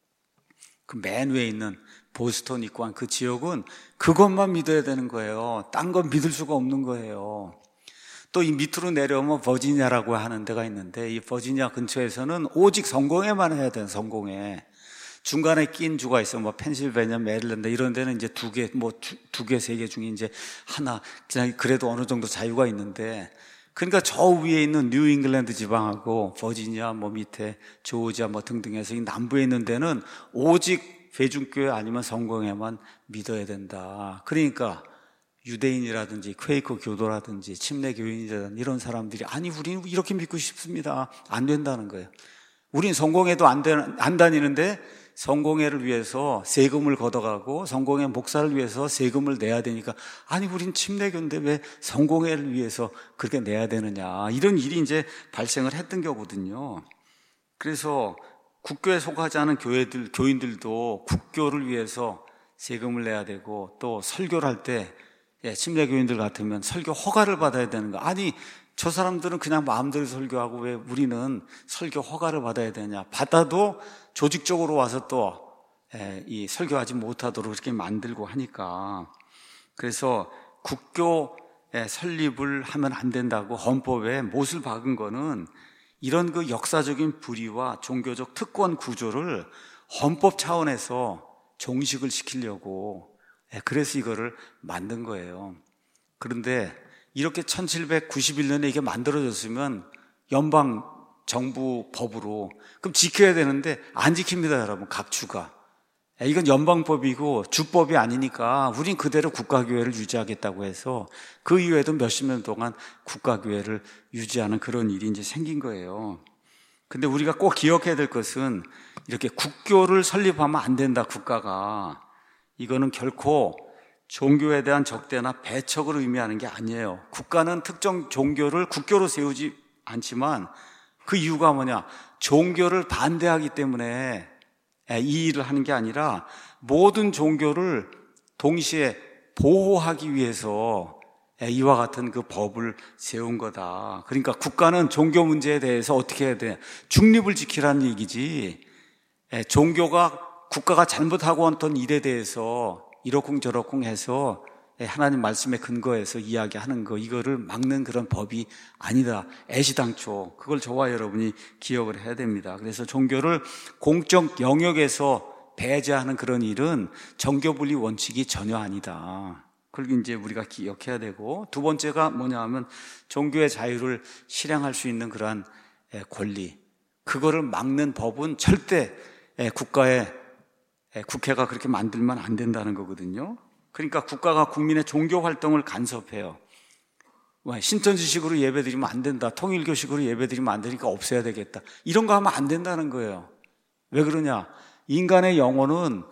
A: 그 맨 위에 있는 보스턴 있고 한 그 지역은 그것만 믿어야 되는 거예요. 딴 건 믿을 수가 없는 거예요. 또 이 밑으로 내려오면 버지니아라고 하는 데가 있는데 이 버지니아 근처에서는 오직 성공회만 해야 돼요. 성공회. 중간에 낀 주가 있어. 뭐 펜실베니아, 메릴랜드 이런 데는 이제 두 개, 뭐 두 개, 세 개 중에 이제 하나 그냥 그래도 어느 정도 자유가 있는데 그러니까 저 위에 있는 뉴 잉글랜드 지방하고 버지니아 뭐 밑에 조지아 뭐 등등해서 이 남부에 있는 데는 오직 회중교회 아니면 성공회만 믿어야 된다. 그러니까 유대인이라든지 퀘이커 교도라든지 침례 교인이라든지 이런 사람들이 아니 우리는 이렇게 믿고 싶습니다. 안 된다는 거예요. 우린 성공회도 안, 안 다니는데 성공회를 위해서 세금을 걷어가고 성공회 목사를 위해서 세금을 내야 되니까 아니 우린 침례교인데 왜 성공회를 위해서 그렇게 내야 되느냐 이런 일이 이제 발생을 했던 거거든요. 그래서 국교에 속하지 않은 교회들, 교인들도 국교를 위해서 세금을 내야 되고 또 설교를 할 때 침례교인들 같으면 설교 허가를 받아야 되는 거. 아니 저 사람들은 그냥 마음대로 설교하고 왜 우리는 설교 허가를 받아야 되냐. 받아도 조직적으로 와서 또 이 설교하지 못하도록 이렇게 만들고 하니까 그래서 국교 설립을 하면 안 된다고 헌법에 못을 박은 거는 이런 그 역사적인 불의와 종교적 특권 구조를 헌법 차원에서 종식을 시키려고 그래서 이거를 만든 거예요. 그런데 이렇게 천칠백구십일 년에 이게 만들어졌으면 연방 정부 법으로 그럼 지켜야 되는데 안 지킵니다, 여러분. 각 주가. 이건 연방법이고 주법이 아니니까 우린 그대로 국가교회를 유지하겠다고 해서 그 이후에도 몇십 년 동안 국가교회를 유지하는 그런 일이 이제 생긴 거예요. 근데 우리가 꼭 기억해야 될 것은 이렇게 국교를 설립하면 안 된다, 국가가. 이거는 결코 종교에 대한 적대나 배척을 의미하는 게 아니에요. 국가는 특정 종교를 국교로 세우지 않지만 그 이유가 뭐냐? 종교를 반대하기 때문에 이 일을 하는 게 아니라 모든 종교를 동시에 보호하기 위해서 이와 같은 그 법을 세운 거다. 그러니까 국가는 종교 문제에 대해서 어떻게 해야 돼? 중립을 지키라는 얘기지. 종교가 국가가 잘못하고 어떤 일에 대해서 이러쿵저러쿵 해서 하나님 말씀에 근거해서 이야기하는 거, 이거를 막는 그런 법이 아니다. 애시당초 그걸 저와 여러분이 기억을 해야 됩니다. 그래서 종교를 공적 영역에서 배제하는 그런 일은 정교분리 원칙이 전혀 아니다. 그걸 이제 우리가 기억해야 되고, 두 번째가 뭐냐 하면 종교의 자유를 실행할 수 있는 그러한 권리, 그거를 막는 법은 절대 국가의 국회가 그렇게 만들면 안 된다는 거거든요. 그러니까 국가가 국민의 종교 활동을 간섭해요. 신천지식으로 예배드리면 안 된다, 통일교식으로 예배드리면 안 되니까 없애야 되겠다, 이런 거 하면 안 된다는 거예요. 왜 그러냐? 인간의 영혼은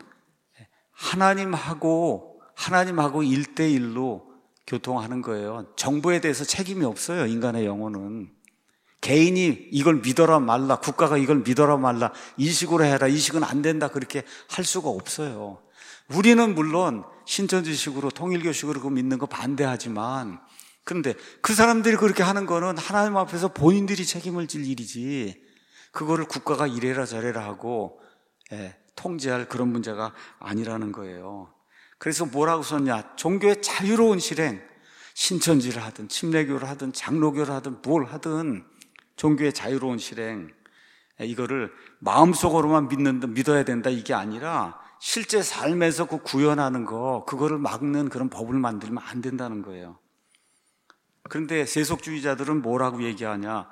A: 하나님하고 하나님하고 일대일로 교통하는 거예요. 정부에 대해서 책임이 없어요. 인간의 영혼은 개인이 이걸 믿어라 말라, 국가가 이걸 믿어라 말라, 이 식으로 해라, 이 식은 안 된다, 그렇게 할 수가 없어요. 우리는 물론 신천지식으로 통일교식으로 그거 믿는 거 반대하지만, 그런데 그 사람들이 그렇게 하는 거는 하나님 앞에서 본인들이 책임을 질 일이지, 그거를 국가가 이래라 저래라 하고 예, 통제할 그런 문제가 아니라는 거예요. 그래서 뭐라고 썼냐? 종교의 자유로운 실행, 신천지를 하든 침례교를 하든 장로교를 하든 뭘 하든 종교의 자유로운 실행, 이거를 마음속으로만 믿는다, 믿어야 된다, 이게 아니라 실제 삶에서 그 구현하는 거, 그거를 막는 그런 법을 만들면 안 된다는 거예요. 그런데 세속주의자들은 뭐라고 얘기하냐?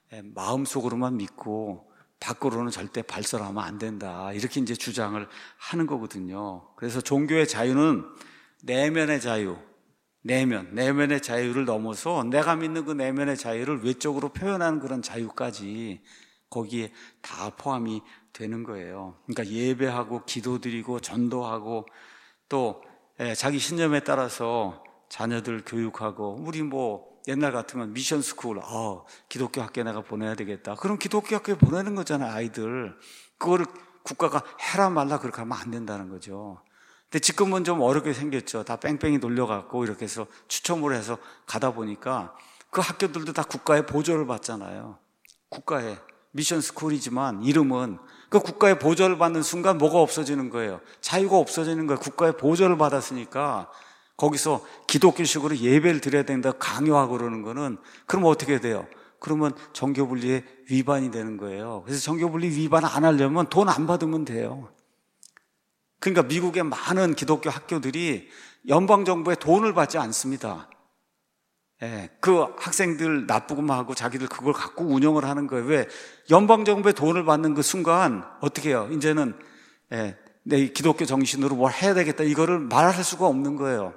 A: 마음속으로만 믿고 밖으로는 절대 발설하면 안 된다, 이렇게 이제 주장을 하는 거거든요. 그래서 종교의 자유는 내면의 자유, 내면, 내면의 자유를 넘어서 내가 믿는 그 내면의 자유를 외적으로 표현하는 그런 자유까지 거기에 다 포함이 되는 거예요. 그러니까 예배하고 기도드리고 전도하고 또 자기 신념에 따라서 자녀들 교육하고, 우리 뭐 옛날 같으면 미션 스쿨, 어, 기독교 학교에 내가 보내야 되겠다, 그럼 기독교 학교에 보내는 거잖아요, 아이들. 그거를 국가가 해라 말라 그렇게 하면 안 된다는 거죠. 근데 지금은 좀 어렵게 생겼죠. 다 뺑뺑이 돌려갖고 이렇게 해서 추첨을 해서 가다 보니까 그 학교들도 다 국가의 보조를 받잖아요. 국가의 미션 스쿨이지만 이름은, 그 국가의 보조를 받는 순간 뭐가 없어지는 거예요? 자유가 없어지는 거예요. 국가의 보조를 받았으니까 거기서 기독교식으로 예배를 드려야 된다 강요하고 그러는 거는, 그러면 어떻게 돼요? 그러면 정교분리의 위반이 되는 거예요. 그래서 정교분리 위반 안 하려면 돈 안 받으면 돼요. 그러니까 미국의 많은 기독교 학교들이 연방정부의 돈을 받지 않습니다. 예, 그 학생들 나쁘고만 하고 자기들 그걸 갖고 운영을 하는 거예요. 왜? 연방정부의 돈을 받는 그 순간 어떻게 해요? 이제는 예, 내 기독교 정신으로 뭘 해야 되겠다, 이거를 말할 수가 없는 거예요.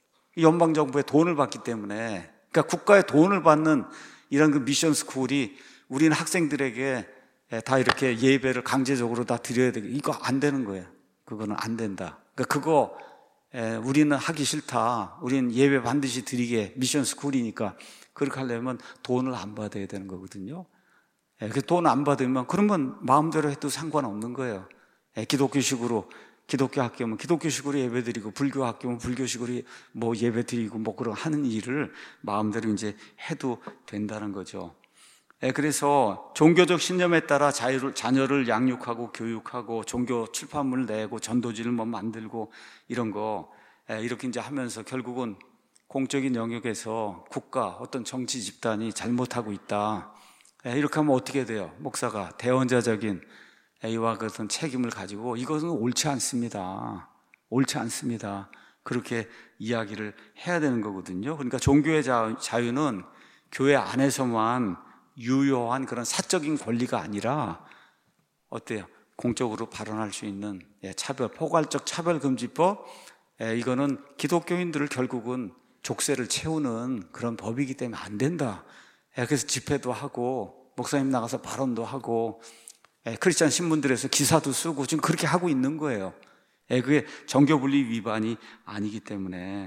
A: 연방정부의 돈을 받기 때문에. 그러니까 국가의 돈을 받는 이런 그 미션 스쿨이 우리는 학생들에게 다 이렇게 예배를 강제적으로 다 드려야 되겠다, 이거 안 되는 거예요. 그거는 안 된다. 그러니까 그거 에, 우리는 하기 싫다, 우리는 예배 반드시 드리게, 미션 스쿨이니까 그렇게 하려면 돈을 안 받아야 되는 거거든요. 에, 그 돈 안 받으면 그러면 마음대로 해도 상관없는 거예요. 에, 기독교식으로 기독교 학교면 기독교식으로 예배 드리고, 불교 학교면 불교식으로 뭐 예배 드리고, 뭐 그런 하는 일을 마음대로 이제 해도 된다는 거죠. 예, 그래서 종교적 신념에 따라 자유를, 자녀를 양육하고 교육하고 종교 출판물을 내고 전도지를 뭐 만들고 이런 거, 예, 이렇게 이제 하면서 결국은 공적인 영역에서 국가, 어떤 정치 집단이 잘못하고 있다, 예, 이렇게 하면 어떻게 돼요? 목사가 대언자적인 이와 같은 책임을 가지고 이것은 옳지 않습니다, 옳지 않습니다, 그렇게 이야기를 해야 되는 거거든요. 그러니까 종교의 자유는 교회 안에서만 유효한 그런 사적인 권리가 아니라 어때요? 공적으로 발언할 수 있는 차별, 포괄적 차별금지법, 이거는 기독교인들을 결국은 족쇄를 채우는 그런 법이기 때문에 안 된다. 그래서 집회도 하고 목사님 나가서 발언도 하고 크리스찬 신문들에서 기사도 쓰고 지금 그렇게 하고 있는 거예요. 그게 정교분리 위반이 아니기 때문에.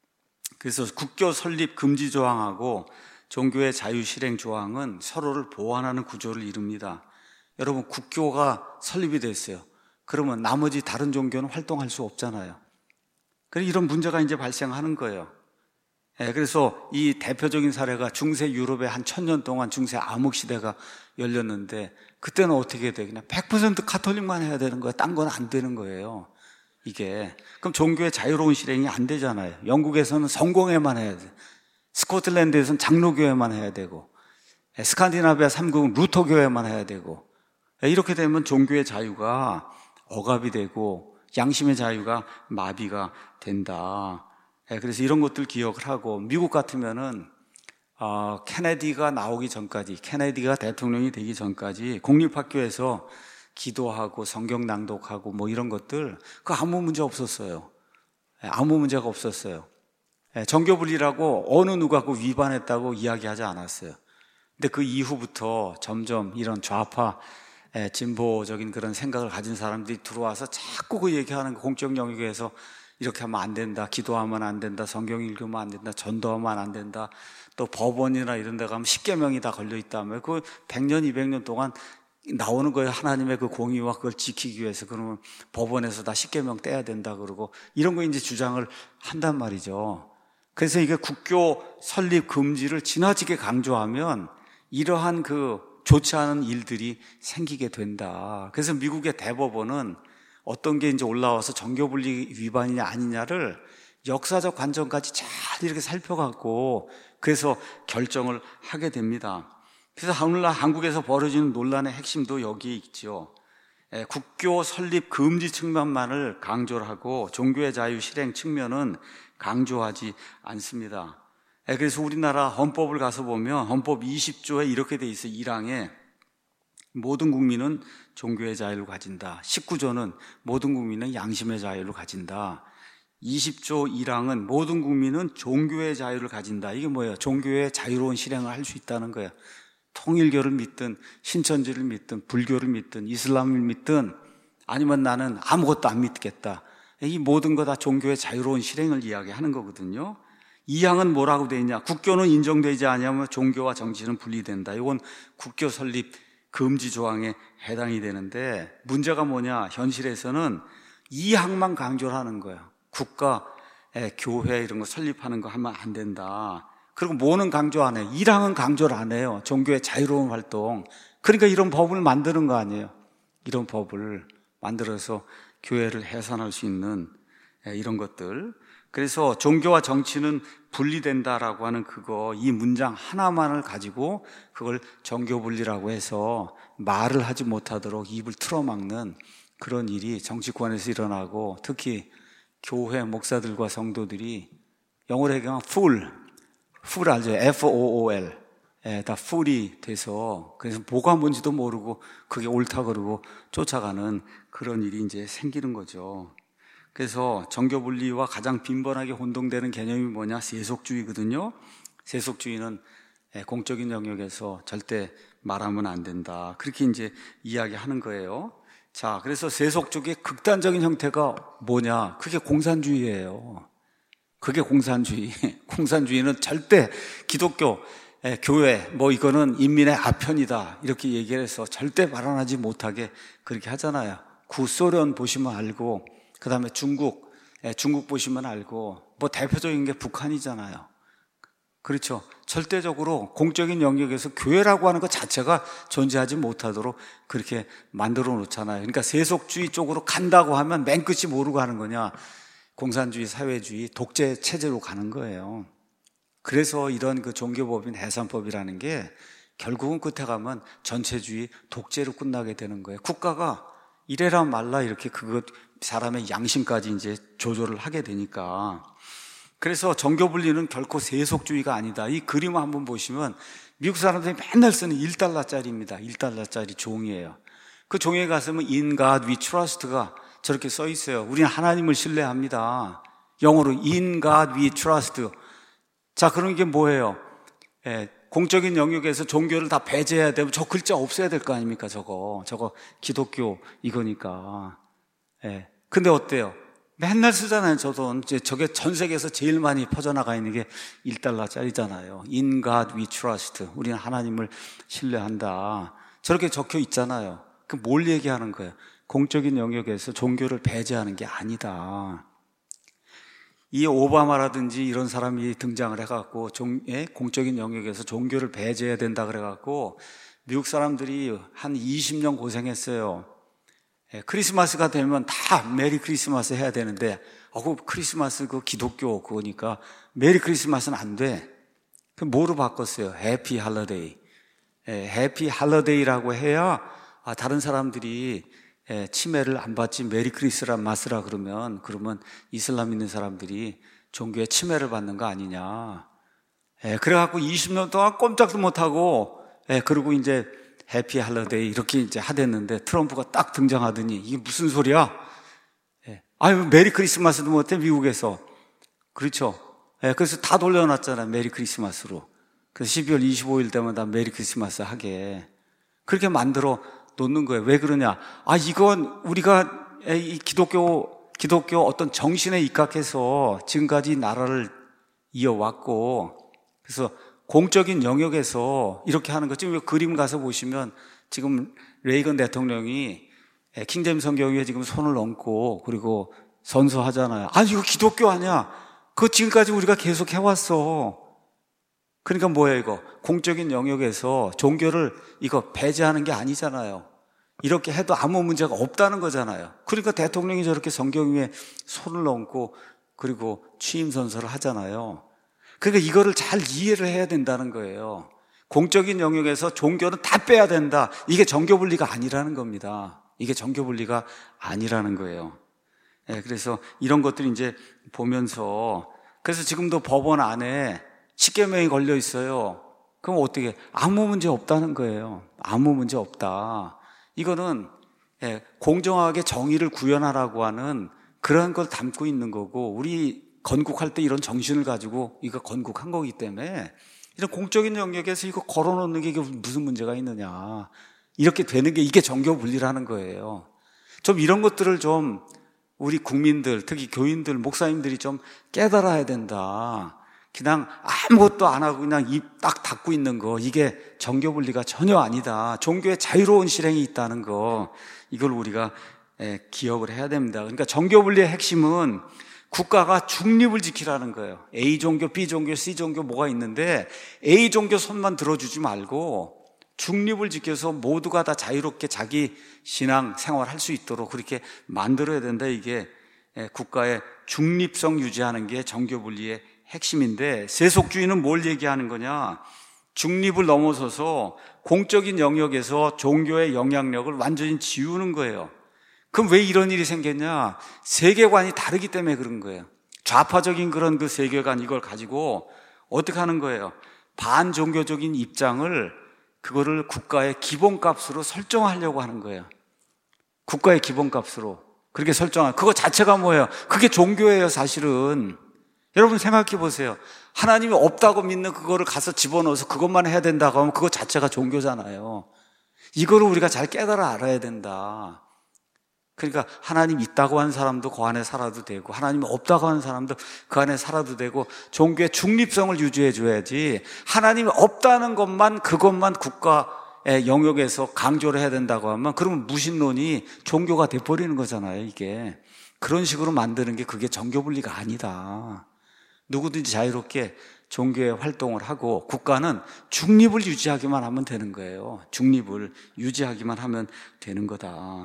A: 그래서 국교 설립 금지 조항하고 종교의 자유 실행 조항은 서로를 보완하는 구조를 이룹니다. 여러분, 국교가 설립이 됐어요. 그러면 나머지 다른 종교는 활동할 수 없잖아요. 그래서 이런 문제가 이제 발생하는 거예요. 예, 그래서 이 대표적인 사례가 중세 유럽에 한 천년 동안 중세 암흑 시대가 열렸는데, 그때는 어떻게 돼? 그냥 백 퍼센트 카톨릭만 해야 되는 거예요. 딴 건 안 되는 거예요. 이게. 그럼 종교의 자유로운 실행이 안 되잖아요. 영국에서는 성공회만 해야 돼. 스코틀랜드에서는 장로교회만 해야 되고, 스칸디나비아 삼 국은 루터교회만 해야 되고, 이렇게 되면 종교의 자유가 억압이 되고 양심의 자유가 마비가 된다. 그래서 이런 것들 기억을 하고, 미국 같으면은 어, 케네디가 나오기 전까지, 케네디가 대통령이 되기 전까지 공립학교에서 기도하고 성경 낭독하고 뭐 이런 것들 그 아무 문제 없었어요. 아무 문제가 없었어요. 정교 분리라고 어느 누가 그 위반했다고 이야기하지 않았어요. 근데 그 이후부터 점점 이런 좌파 진보적인 그런 생각을 가진 사람들이 들어와서 자꾸 그 얘기하는 거, 공적 영역에서 이렇게 하면 안 된다, 기도하면 안 된다, 성경 읽으면 안 된다, 전도하면 안 된다, 또 법원이나 이런 데 가면 십계명이 다 걸려있다며 그 백 년, 이백 년 동안 나오는 거예요. 하나님의 그 공의와 그걸 지키기 위해서. 그러면 법원에서 다 십계명 떼야 된다 그러고 이런 거 이제 주장을 한단 말이죠. 그래서 이게 국교 설립 금지를 지나치게 강조하면 이러한 그 좋지 않은 일들이 생기게 된다. 그래서 미국의 대법원은 어떤 게 이제 올라와서 정교분리 위반이냐 아니냐를 역사적 관점까지 잘 이렇게 살펴갖고 그래서 결정을 하게 됩니다. 그래서 오늘날 한국에서 벌어지는 논란의 핵심도 여기에 있죠. 국교 설립 금지 측면만을 강조를 하고 종교의 자유 실행 측면은 강조하지 않습니다. 그래서 우리나라 헌법을 가서 보면 헌법 이십 조에 이렇게 돼 있어요. 일 항에 모든 국민은 종교의 자유를 가진다. 십구 조는 모든 국민은 양심의 자유를 가진다. 이십 조 일 항은 모든 국민은 종교의 자유를 가진다. 이게 뭐예요? 종교의 자유로운 실행을 할 수 있다는 거예요. 통일교를 믿든 신천지를 믿든 불교를 믿든 이슬람을 믿든 아니면 나는 아무것도 안 믿겠다. 이 모든 거 다 종교의 자유로운 실행을 이야기하는 거거든요. 이 항은 뭐라고 되어 있냐? 국교는 인정되지 않으면 종교와 정치는 분리된다. 이건 국교 설립 금지 조항에 해당이 되는데 문제가 뭐냐? 현실에서는 이 항만 강조를 하는 거예요. 국가, 교회 이런 거 설립하는 거 하면 안 된다. 그리고 뭐는 강조 안 해요? 일 항은 강조를 안 해요. 종교의 자유로운 활동. 그러니까 이런 법을 만드는 거 아니에요. 이런 법을 만들어서 교회를 해산할 수 있는 이런 것들. 그래서 종교와 정치는 분리된다라고 하는 그거, 이 문장 하나만을 가지고 그걸 정교분리라고 해서 말을 하지 못하도록 입을 틀어막는 그런 일이 정치권에서 일어나고 특히 교회 목사들과 성도들이 영어로 얘기하면 fool, fool 알죠? 에프 오 오 엘. 예, 다 fool이 돼서 그래서 뭐가 뭔지도 모르고 그게 옳다 그러고 쫓아가는 그런 일이 이제 생기는 거죠. 그래서 정교분리와 가장 빈번하게 혼동되는 개념이 뭐냐? 세속주의거든요. 세속주의는 공적인 영역에서 절대 말하면 안 된다. 그렇게 이제 이야기하는 거예요. 자, 그래서 세속 쪽의 극단적인 형태가 뭐냐? 그게 공산주의예요. 그게 공산주의. 공산주의는 절대 기독교, 교회, 뭐 이거는 인민의 아편이다. 이렇게 얘기를 해서 절대 발언하지 못하게 그렇게 하잖아요. 구소련 보시면 알고, 그 다음에 중국, 중국 보시면 알고, 뭐 대표적인 게 북한이잖아요. 그렇죠. 절대적으로 공적인 영역에서 교회라고 하는 것 자체가 존재하지 못하도록 그렇게 만들어 놓잖아요. 그러니까 세속주의 쪽으로 간다고 하면 맨 끝이 뭐로 가는 거냐? 공산주의, 사회주의, 독재 체제로 가는 거예요. 그래서 이런 그 종교법인 해산법이라는 게 결국은 끝에 가면 전체주의, 독재로 끝나게 되는 거예요. 국가가 이래라 말라 이렇게 그것 사람의 양심까지 이제 조절을 하게 되니까. 그래서 정교분리는 결코 세속주의가 아니다. 이 그림을 한번 보시면 미국 사람들이 맨날 쓰는 일 달러짜리입니다. 일 달러짜리 종이에요. 그 종이에 가서는 In God We Trust가 저렇게 써 있어요. 우리는 하나님을 신뢰합니다. 영어로 In God We Trust. 자, 그럼 이게 뭐예요? 예, 공적인 영역에서 종교를 다 배제해야 되면 저 글자 없애야 될 거 아닙니까? 저거 저거 기독교 이거니까. 예. 근데 어때요? 맨날 쓰잖아요. 저도 이제 저게 전 세계에서 제일 많이 퍼져나가 있는 게 일 달러짜리잖아요. In God we trust. 우리는 하나님을 신뢰한다. 저렇게 적혀 있잖아요. 그 뭘 얘기하는 거예요? 공적인 영역에서 종교를 배제하는 게 아니다. 이 오바마라든지 이런 사람이 등장을 해갖고 종, 예? 공적인 영역에서 종교를 배제해야 된다 그래갖고 미국 사람들이 한 이십 년 고생했어요. 예, 크리스마스가 되면 다 메리 크리스마스 해야 되는데 어, 그 크리스마스 그 기독교 그거니까 메리 크리스마스는 안 돼. 그 뭐로 바꿨어요? 해피 할러데이. 예, 해피 할러데이라고 해야 아, 다른 사람들이 예, 치매를 안 받지 메리 크리스마스라 그러면 그러면 이슬람 있는 사람들이 종교에 치매를 받는 거 아니냐. 예, 그래갖고 이십 년 동안 꼼짝도 못하고, 예, 그리고 이제 해피 할러데이 이렇게 이제 하댔는데 트럼프가 딱 등장하더니 이게 무슨 소리야? 예, 아유, 메리 크리스마스도 못해, 미국에서. 그렇죠. 예, 그래서 다 돌려놨잖아요, 메리 크리스마스로. 그래서 십이월 이십오일 되면 다 메리 크리스마스 하게. 그렇게 만들어 놓는 거예요. 왜 그러냐? 아, 이건 우리가 이 기독교, 기독교 어떤 정신에 입각해서 지금까지 나라를 이어왔고, 그래서 공적인 영역에서 이렇게 하는 거. 지금 그림 가서 보시면 지금 레이건 대통령이 킹제임스 성경 위에 지금 손을 얹고 그리고 선서하잖아요. 아, 이거 기독교 아니야? 그거 지금까지 우리가 계속 해왔어. 그러니까 뭐예요, 이거? 공적인 영역에서 종교를 이거 배제하는 게 아니잖아요. 이렇게 해도 아무 문제가 없다는 거잖아요. 그러니까 대통령이 저렇게 성경 위에 손을 얹고 그리고 취임 선서를 하잖아요. 그러니까 이거를 잘 이해를 해야 된다는 거예요. 공적인 영역에서 종교는 다 빼야 된다. 이게 정교분리가 아니라는 겁니다. 이게 정교분리가 아니라는 거예요. 네, 그래서 이런 것들이 이제 보면서, 그래서 지금도 법원 안에 십계명이 걸려 있어요. 그럼 어떻게? 아무 문제 없다는 거예요. 아무 문제 없다. 이거는 공정하게 정의를 구현하라고 하는 그런 걸 담고 있는 거고, 우리 건국할 때 이런 정신을 가지고 이거 건국한 거기 때문에 이런 공적인 영역에서 이거 걸어놓는 게 이게 무슨 문제가 있느냐. 이렇게 되는 게 이게 정교분리라는 거예요. 좀 이런 것들을 좀 우리 국민들, 특히 교인들, 목사님들이 좀 깨달아야 된다. 그냥 아무것도 안 하고 그냥 입 딱 닫고 있는 거, 이게 정교분리가 전혀 아니다. 종교의 자유로운 실행이 있다는 거, 이걸 우리가 기억을 해야 됩니다. 그러니까 정교분리의 핵심은 국가가 중립을 지키라는 거예요. A 종교, B 종교, C 종교 뭐가 있는데 A 종교 손만 들어주지 말고 중립을 지켜서 모두가 다 자유롭게 자기 신앙 생활할 수 있도록 그렇게 만들어야 된다. 이게 국가의 중립성 유지하는 게 정교분리의 핵심인데, 세속주의는 뭘 얘기하는 거냐? 중립을 넘어서서 공적인 영역에서 종교의 영향력을 완전히 지우는 거예요. 그럼 왜 이런 일이 생겼냐? 세계관이 다르기 때문에 그런 거예요. 좌파적인 그런 그 세계관, 이걸 가지고 어떻게 하는 거예요? 반종교적인 입장을, 그거를 국가의 기본값으로 설정하려고 하는 거예요. 국가의 기본값으로 그렇게 설정한, 그거 자체가 뭐예요? 그게 종교예요, 사실은. 여러분 생각해 보세요. 하나님이 없다고 믿는 그거를 가서 집어넣어서 그것만 해야 된다고 하면 그거 자체가 종교잖아요. 이거를 우리가 잘 깨달아 알아야 된다. 그러니까 하나님 있다고 하는 사람도 그 안에 살아도 되고, 하나님 없다고 하는 사람도 그 안에 살아도 되고, 종교의 중립성을 유지해 줘야지, 하나님이 없다는 것만, 그것만 국가의 영역에서 강조를 해야 된다고 하면 그러면 무신론이 종교가 돼버리는 거잖아요. 이게 그런 식으로 만드는 게 그게 정교분리가 아니다. 누구든지 자유롭게 종교의 활동을 하고 국가는 중립을 유지하기만 하면 되는 거예요. 중립을 유지하기만 하면 되는 거다.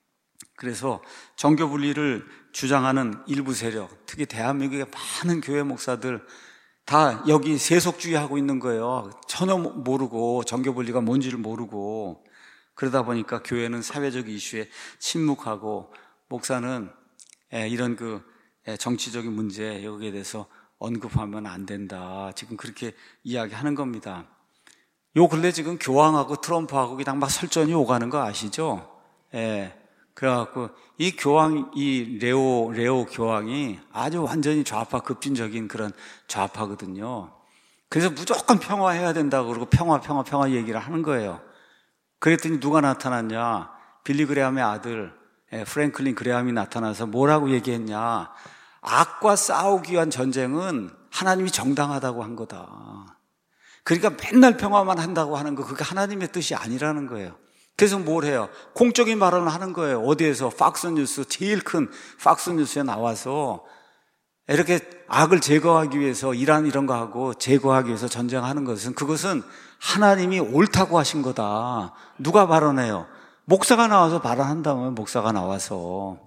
A: 그래서 정교분리를 주장하는 일부 세력, 특히 대한민국의 많은 교회 목사들 다 여기 세속주의하고 있는 거예요. 전혀 모르고, 정교분리가 뭔지를 모르고. 그러다 보니까 교회는 사회적 이슈에 침묵하고, 목사는 이런 그 정치적인 문제, 여기에 대해서 언급하면 안 된다. 지금 그렇게 이야기하는 겁니다. 요 근래 지금 교황하고 트럼프하고 그냥 막 설전이 오가는 거 아시죠? 예. 그래갖고 이 교황, 이 레오, 레오 교황이 아주 완전히 좌파 급진적인 그런 좌파거든요. 그래서 무조건 평화해야 된다고 그러고 평화, 평화, 평화 얘기를 하는 거예요. 그랬더니 누가 나타났냐? 빌리 그레함의 아들, 프랭클린 그레함이 나타나서 뭐라고 얘기했냐? 악과 싸우기 위한 전쟁은 하나님이 정당하다고 한 거다. 그러니까 맨날 평화만 한다고 하는 거, 그게 하나님의 뜻이 아니라는 거예요. 그래서 뭘 해요? 공적인 발언을 하는 거예요. 어디에서? 팍스뉴스, 제일 큰 팍스뉴스에 나와서 이렇게 악을 제거하기 위해서 이란 이런 거 하고 제거하기 위해서 전쟁하는 것은, 그것은 하나님이 옳다고 하신 거다. 누가 발언해요? 목사가 나와서 발언한다면 목사가 나와서.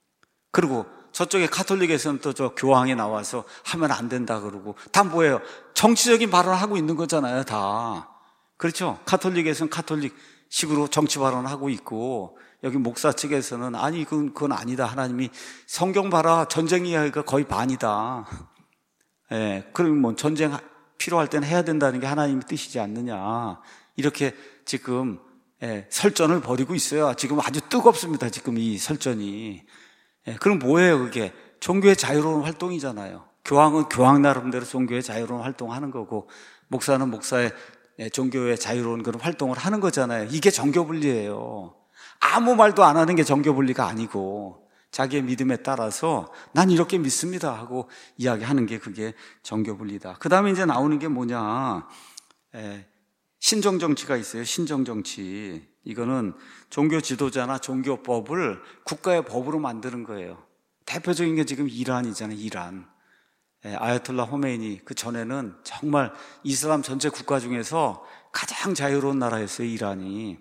A: 그리고 저쪽에 카톨릭에서는 또 저 교황이 나와서 하면 안 된다 그러고, 다 뭐예요? 정치적인 발언을 하고 있는 거잖아요, 다. 그렇죠? 카톨릭에서는 카톨릭식으로 정치 발언을 하고 있고, 여기 목사 측에서는 아니 그건, 그건 아니다. 하나님이 성경 봐라. 전쟁 이야기가 거의 반이다. 예, 그러면 뭐 전쟁 필요할 때는 해야 된다는 게 하나님의 뜻이지 않느냐, 이렇게 지금 예, 설전을 벌이고 있어요. 지금 아주 뜨겁습니다. 지금 이 설전이. 예, 그럼 뭐예요 그게? 종교의 자유로운 활동이잖아요. 교황은 교황 나름대로 종교의 자유로운 활동하는 거고, 목사는 목사의 예, 종교의 자유로운 그런 활동을 하는 거잖아요. 이게 정교분리예요. 아무 말도 안 하는 게 정교분리가 아니고, 자기의 믿음에 따라서 난 이렇게 믿습니다 하고 이야기하는 게 그게 정교분리다. 그 다음에 이제 나오는 게 뭐냐, 예, 신정정치가 있어요. 신정정치. 이거는 종교 지도자나 종교법을 국가의 법으로 만드는 거예요. 대표적인 게 지금 이란이잖아요. 이란. 예, 아야톨라 호메이니, 그 전에는 정말 이슬람 전체 국가 중에서 가장 자유로운 나라였어요, 이란이.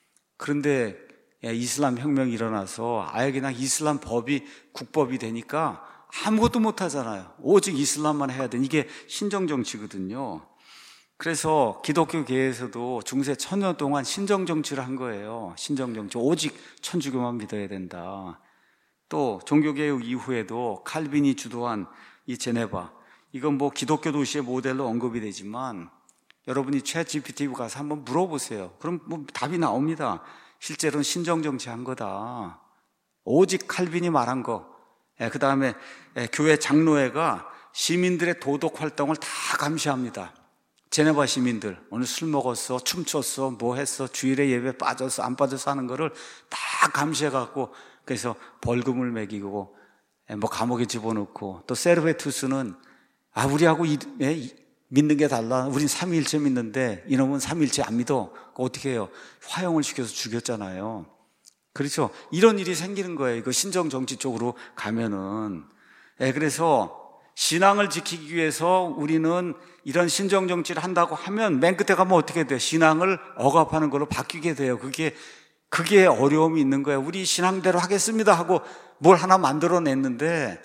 A: 그런데 예, 이슬람 혁명이 일어나서 아예 그냥 이슬람 법이 국법이 되니까 아무것도 못 하잖아요. 오직 이슬람만 해야 되는, 이게 신정정치거든요. 그래서 기독교계에서도 중세 천년 동안 신정정치를 한 거예요. 신정정치. 오직 천주교만 믿어야 된다. 또 종교개혁 이후에도 칼빈이 주도한 이 제네바, 이건 뭐 기독교 도시의 모델로 언급이 되지만 여러분이 챗 지피티 가서 한번 물어보세요. 그럼 뭐 답이 나옵니다. 실제로는 신정정치 한 거다. 오직 칼빈이 말한 거. 그 다음에 교회 장로회가 시민들의 도덕 활동을 다 감시합니다. 제네바 시민들, 오늘 술 먹었어, 춤췄어, 뭐 했어, 주일에 예배 빠졌어, 안 빠졌어 하는 거를 다 감시해갖고, 그래서 벌금을 매기고, 뭐 감옥에 집어넣고, 또 세르베투스는, 아, 우리하고 이, 예, 믿는 게 달라. 우린 삼위일체 믿는데, 이놈은 삼위일체 안 믿어. 어떻게 해요? 화형을 시켜서 죽였잖아요. 그렇죠? 이런 일이 생기는 거예요. 이거 신정정치 쪽으로 가면은. 예, 그래서, 신앙을 지키기 위해서 우리는 이런 신정정치를 한다고 하면 맨 끝에 가면 어떻게 돼요? 신앙을 억압하는 걸로 바뀌게 돼요. 그게, 그게 어려움이 있는 거예요. 우리 신앙대로 하겠습니다 하고 뭘 하나 만들어냈는데,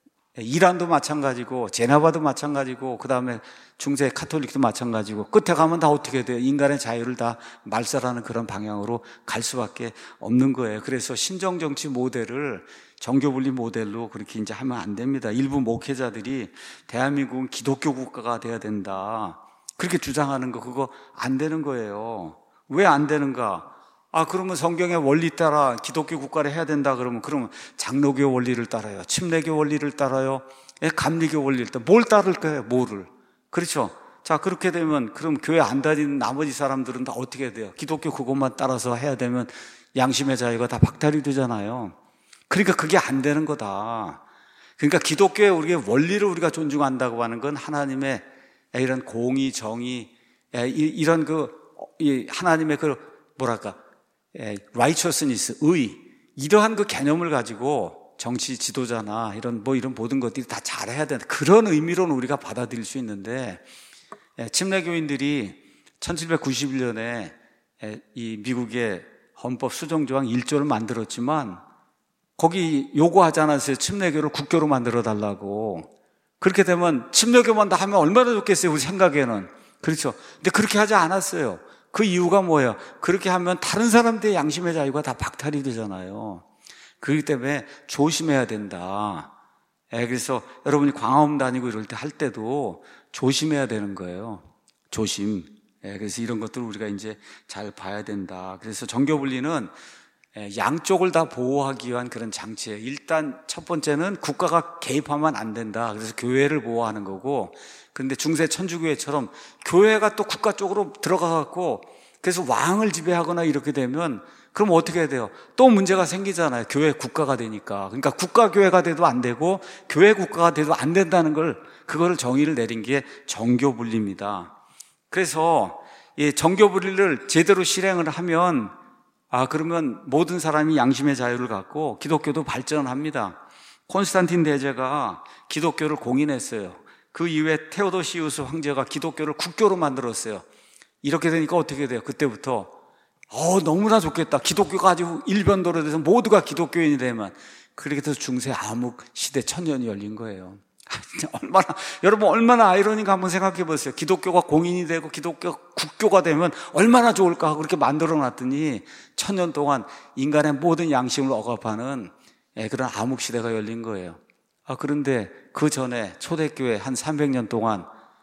A: 이란도 마찬가지고, 제네바도 마찬가지고, 그 다음에 중세 카톨릭도 마찬가지고, 끝에 가면 다 어떻게 돼요? 인간의 자유를 다 말살하는 그런 방향으로 갈 수밖에 없는 거예요. 그래서 신정정치 모델을 정교분리 모델로 그렇게 이제 하면 안 됩니다. 일부 목회자들이 대한민국은 기독교 국가가 돼야 된다, 그렇게 주장하는 거, 그거 안 되는 거예요. 왜 안 되는가? 아, 그러면 성경의 원리 따라 기독교 국가를 해야 된다 그러면, 그러면 장로교 원리를 따라요? 침례교 원리를 따라요? 예, 감리교 원리를 따라요? 뭘 따를 거예요? 뭐를? 그렇죠? 자, 그렇게 되면 그럼 교회 안 다니는 나머지 사람들은 다 어떻게 돼요? 기독교 그것만 따라서 해야 되면 양심의 자유가 다 박탈이 되잖아요. 그러니까 그게 안 되는 거다. 그러니까 기독교의 우리의 원리를 우리가 존중한다고 하는 건 하나님의 이런 공의, 정의, 이런 그 하나님의 그 뭐랄까 righteousness, 의, 이러한 그 개념을 가지고 정치 지도자나 이런 뭐 이런 모든 것들이 다 잘해야 된다, 그런 의미로는 우리가 받아들일 수 있는데, 침례교인들이 천칠백구십일 년에 이 미국의 헌법 수정조항 일 조를 만들었지만 거기 요구하지 않았어요. 침례교를 국교로 만들어 달라고. 그렇게 되면 침례교만 다 하면 얼마나 좋겠어요, 우리 생각에는. 그렇죠? 근데 그렇게 하지 않았어요. 그 이유가 뭐예요? 그렇게 하면 다른 사람들의 양심의 자유가 다 박탈이 되잖아요. 그렇기 때문에 조심해야 된다. 예, 그래서 여러분이 광화문 다니고 이럴 때 할 때도 조심해야 되는 거예요. 조심. 예, 그래서 이런 것들을 우리가 이제 잘 봐야 된다. 그래서 정교분리는 양쪽을 다 보호하기 위한 그런 장치예요. 일단 첫 번째는 국가가 개입하면 안 된다. 그래서 교회를 보호하는 거고, 그런데 중세 천주교회처럼 교회가 또 국가 쪽으로 들어가갖고 그래서 왕을 지배하거나 이렇게 되면 그럼 어떻게 해야 돼요? 또 문제가 생기잖아요. 교회 국가가 되니까. 그러니까 국가 교회가 돼도 안 되고 교회 국가가 돼도 안 된다는 걸, 그거를 정의를 내린 게 정교분리입니다. 그래서 이 정교분리를 제대로 실행을 하면, 아, 그러면 모든 사람이 양심의 자유를 갖고 기독교도 발전합니다. 콘스탄틴 대제가 기독교를 공인했어요. 그 이후에 테오도시우스 황제가 기독교를 국교로 만들었어요. 이렇게 되니까 어떻게 돼요? 그때부터 어, 너무나 좋겠다. 기독교가 아주 일변도로 돼서 모두가 기독교인이 되면, 그렇게 해서 중세 암흑 시대 천년이 열린 거예요. 얼마나, 여러분 얼마나 아이러니가 한번 생각해 보세요. 기독교가 공인이 되고 기독교가 국교가 되면 얼마나 좋을까 하고 그렇게 만들어 놨더니 천년 동안 인간의 모든 양심을 억압하는 그런 암흑 시대가 열린 거예요. 아, 그런데 그 전에 초대교회 한 삼백 년 동안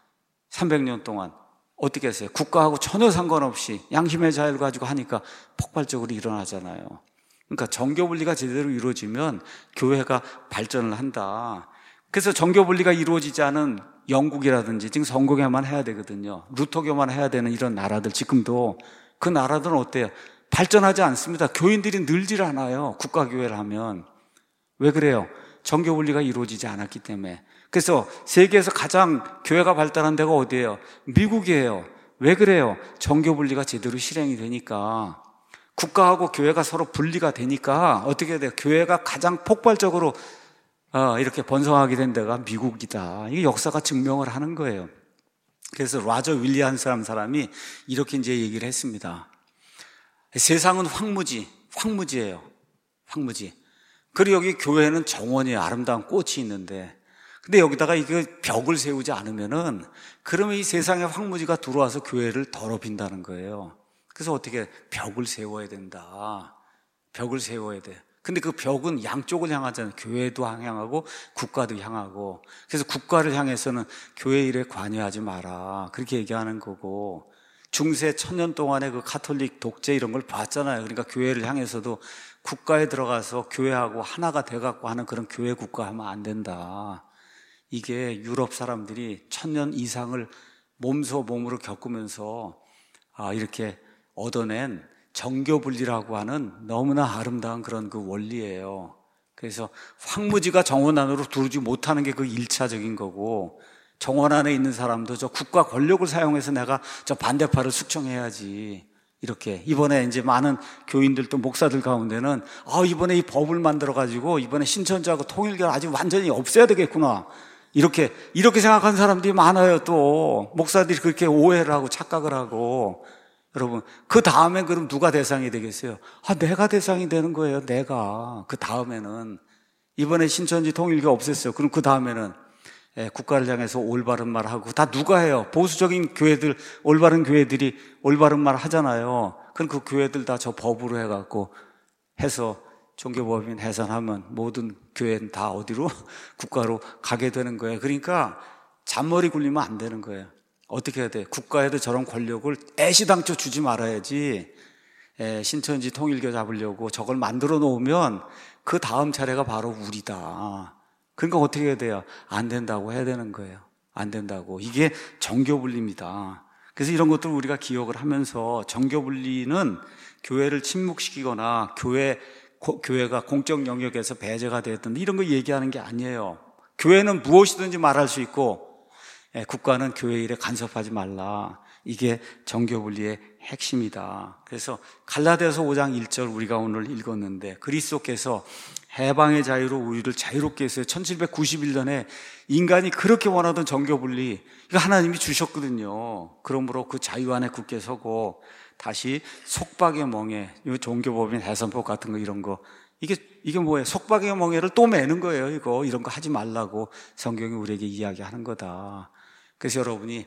A: 삼백 년 동안 어떻게 했어요? 국가하고 전혀 상관없이 양심의 자유를 가지고 하니까 폭발적으로 일어나잖아요. 그러니까 정교분리가 제대로 이루어지면 교회가 발전을 한다. 그래서 정교분리가 이루어지지 않은 영국이라든지 지금 성공회만 해야 되거든요. 루터교만 해야 되는 이런 나라들, 지금도 그 나라들은 어때요? 발전하지 않습니다. 교인들이 늘질 않아요. 국가교회를 하면. 왜 그래요? 정교분리가 이루어지지 않았기 때문에. 그래서 세계에서 가장 교회가 발달한 데가 어디예요? 미국이에요. 왜 그래요? 정교분리가 제대로 실행이 되니까. 국가하고 교회가 서로 분리가 되니까 어떻게 해야 돼요? 교회가 가장 폭발적으로 어, 이렇게 번성하게 된 데가 미국이다. 이게 역사가 증명을 하는 거예요. 그래서 라저 윌리엄스라는 사람이 이렇게 이제 얘기를 했습니다. 세상은 황무지, 황무지예요. 황무지. 그리고 여기 교회는 정원이에요. 아름다운 꽃이 있는데, 근데 여기다가 이게 벽을 세우지 않으면은 그러면 이 세상에 황무지가 들어와서 교회를 더럽힌다는 거예요. 그래서 어떻게 벽을 세워야 된다. 벽을 세워야 돼. 근데 그 벽은 양쪽을 향하잖아요. 교회도 향하고 국가도 향하고. 그래서 국가를 향해서는 교회 일에 관여하지 마라. 그렇게 얘기하는 거고. 중세 천년 동안의 그 카톨릭 독재 이런 걸 봤잖아요. 그러니까 교회를 향해서도 국가에 들어가서 교회하고 하나가 돼갖고 하는 그런 교회 국가 하면 안 된다. 이게 유럽 사람들이 천년 이상을 몸소 몸으로 겪으면서 아, 이렇게 얻어낸 정교분리라고 하는 너무나 아름다운 그런 그 원리예요. 그래서 황무지가 정원 안으로 들어오지 못하는 게 그 일차적인 거고, 정원 안에 있는 사람도 저 국가 권력을 사용해서 내가 저 반대파를 숙청해야지. 이렇게 이번에 이제 많은 교인들도 목사들 가운데는 아, 이번에 이 법을 만들어 가지고 이번에 신천지하고 통일교를 아주 완전히 없애야 되겠구나. 이렇게 이렇게 생각하는 사람들이 많아요. 또 목사들이 그렇게 오해를 하고 착각을 하고. 여러분, 그 다음엔 그럼 누가 대상이 되겠어요? 아, 내가 대상이 되는 거예요. 내가. 그 다음에는 이번에 신천지 통일교 없앴어요. 그럼 그 다음에는 예, 국가를 향해서 올바른 말 하고. 다 누가 해요? 보수적인 교회들, 올바른 교회들이 올바른 말 하잖아요. 그럼 그 교회들 다 저 법으로 해갖고 해서 종교법인 해산하면 모든 교회는 다 어디로? 국가로 가게 되는 거예요. 그러니까 잔머리 굴리면 안 되는 거예요. 어떻게 해야 돼? 국가에도 저런 권력을 애시당초 주지 말아야지. 에, 신천지 통일교 잡으려고 저걸 만들어 놓으면 그 다음 차례가 바로 우리다. 그러니까 어떻게 해야 돼요? 안 된다고 해야 되는 거예요. 안 된다고. 이게 정교분리입니다. 그래서 이런 것들 우리가 기억을 하면서, 정교분리는 교회를 침묵시키거나 교회, 고, 교회가 공적 영역에서 배제가 되었던 이런 거 얘기하는 게 아니에요. 교회는 무엇이든지 말할 수 있고 예, 국가는 교회 일에 간섭하지 말라. 이게 정교분리의 핵심이다. 그래서 갈라디아서 오 장 일 절 우리가 오늘 읽었는데, 그리스도께서 해방의 자유로 우리를 자유롭게 했어요. 천칠백구십일 년에 인간이 그렇게 원하던 정교분리, 이거 하나님이 주셨거든요. 그러므로 그 자유 안에 굳게 서고 다시 속박의 멍에, 이 종교법인 해산법 같은 거 이런 거, 이게 이게 뭐예요? 속박의 멍에를 또 매는 거예요. 이거 이런 거 하지 말라고 성경이 우리에게 이야기하는 거다. 그래서 여러분이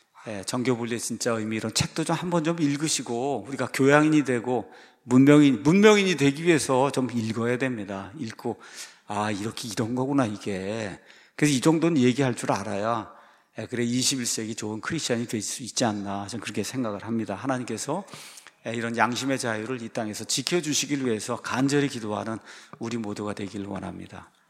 A: 정교분리의 진짜 의미, 이런 책도 좀 한번 좀 읽으시고, 우리가 교양인이 되고 문명인, 문명인이 되기 위해서 좀 읽어야 됩니다. 읽고, 아, 이렇게 이런 거구나, 이게. 그래서 이 정도는 얘기할 줄 알아야, 그래, 이십일 세기 좋은 크리스찬이 될 수 있지 않나, 저는 그렇게 생각을 합니다. 하나님께서 이런 양심의 자유를 이 땅에서 지켜주시길 위해서 간절히 기도하는 우리 모두가 되기를 원합니다.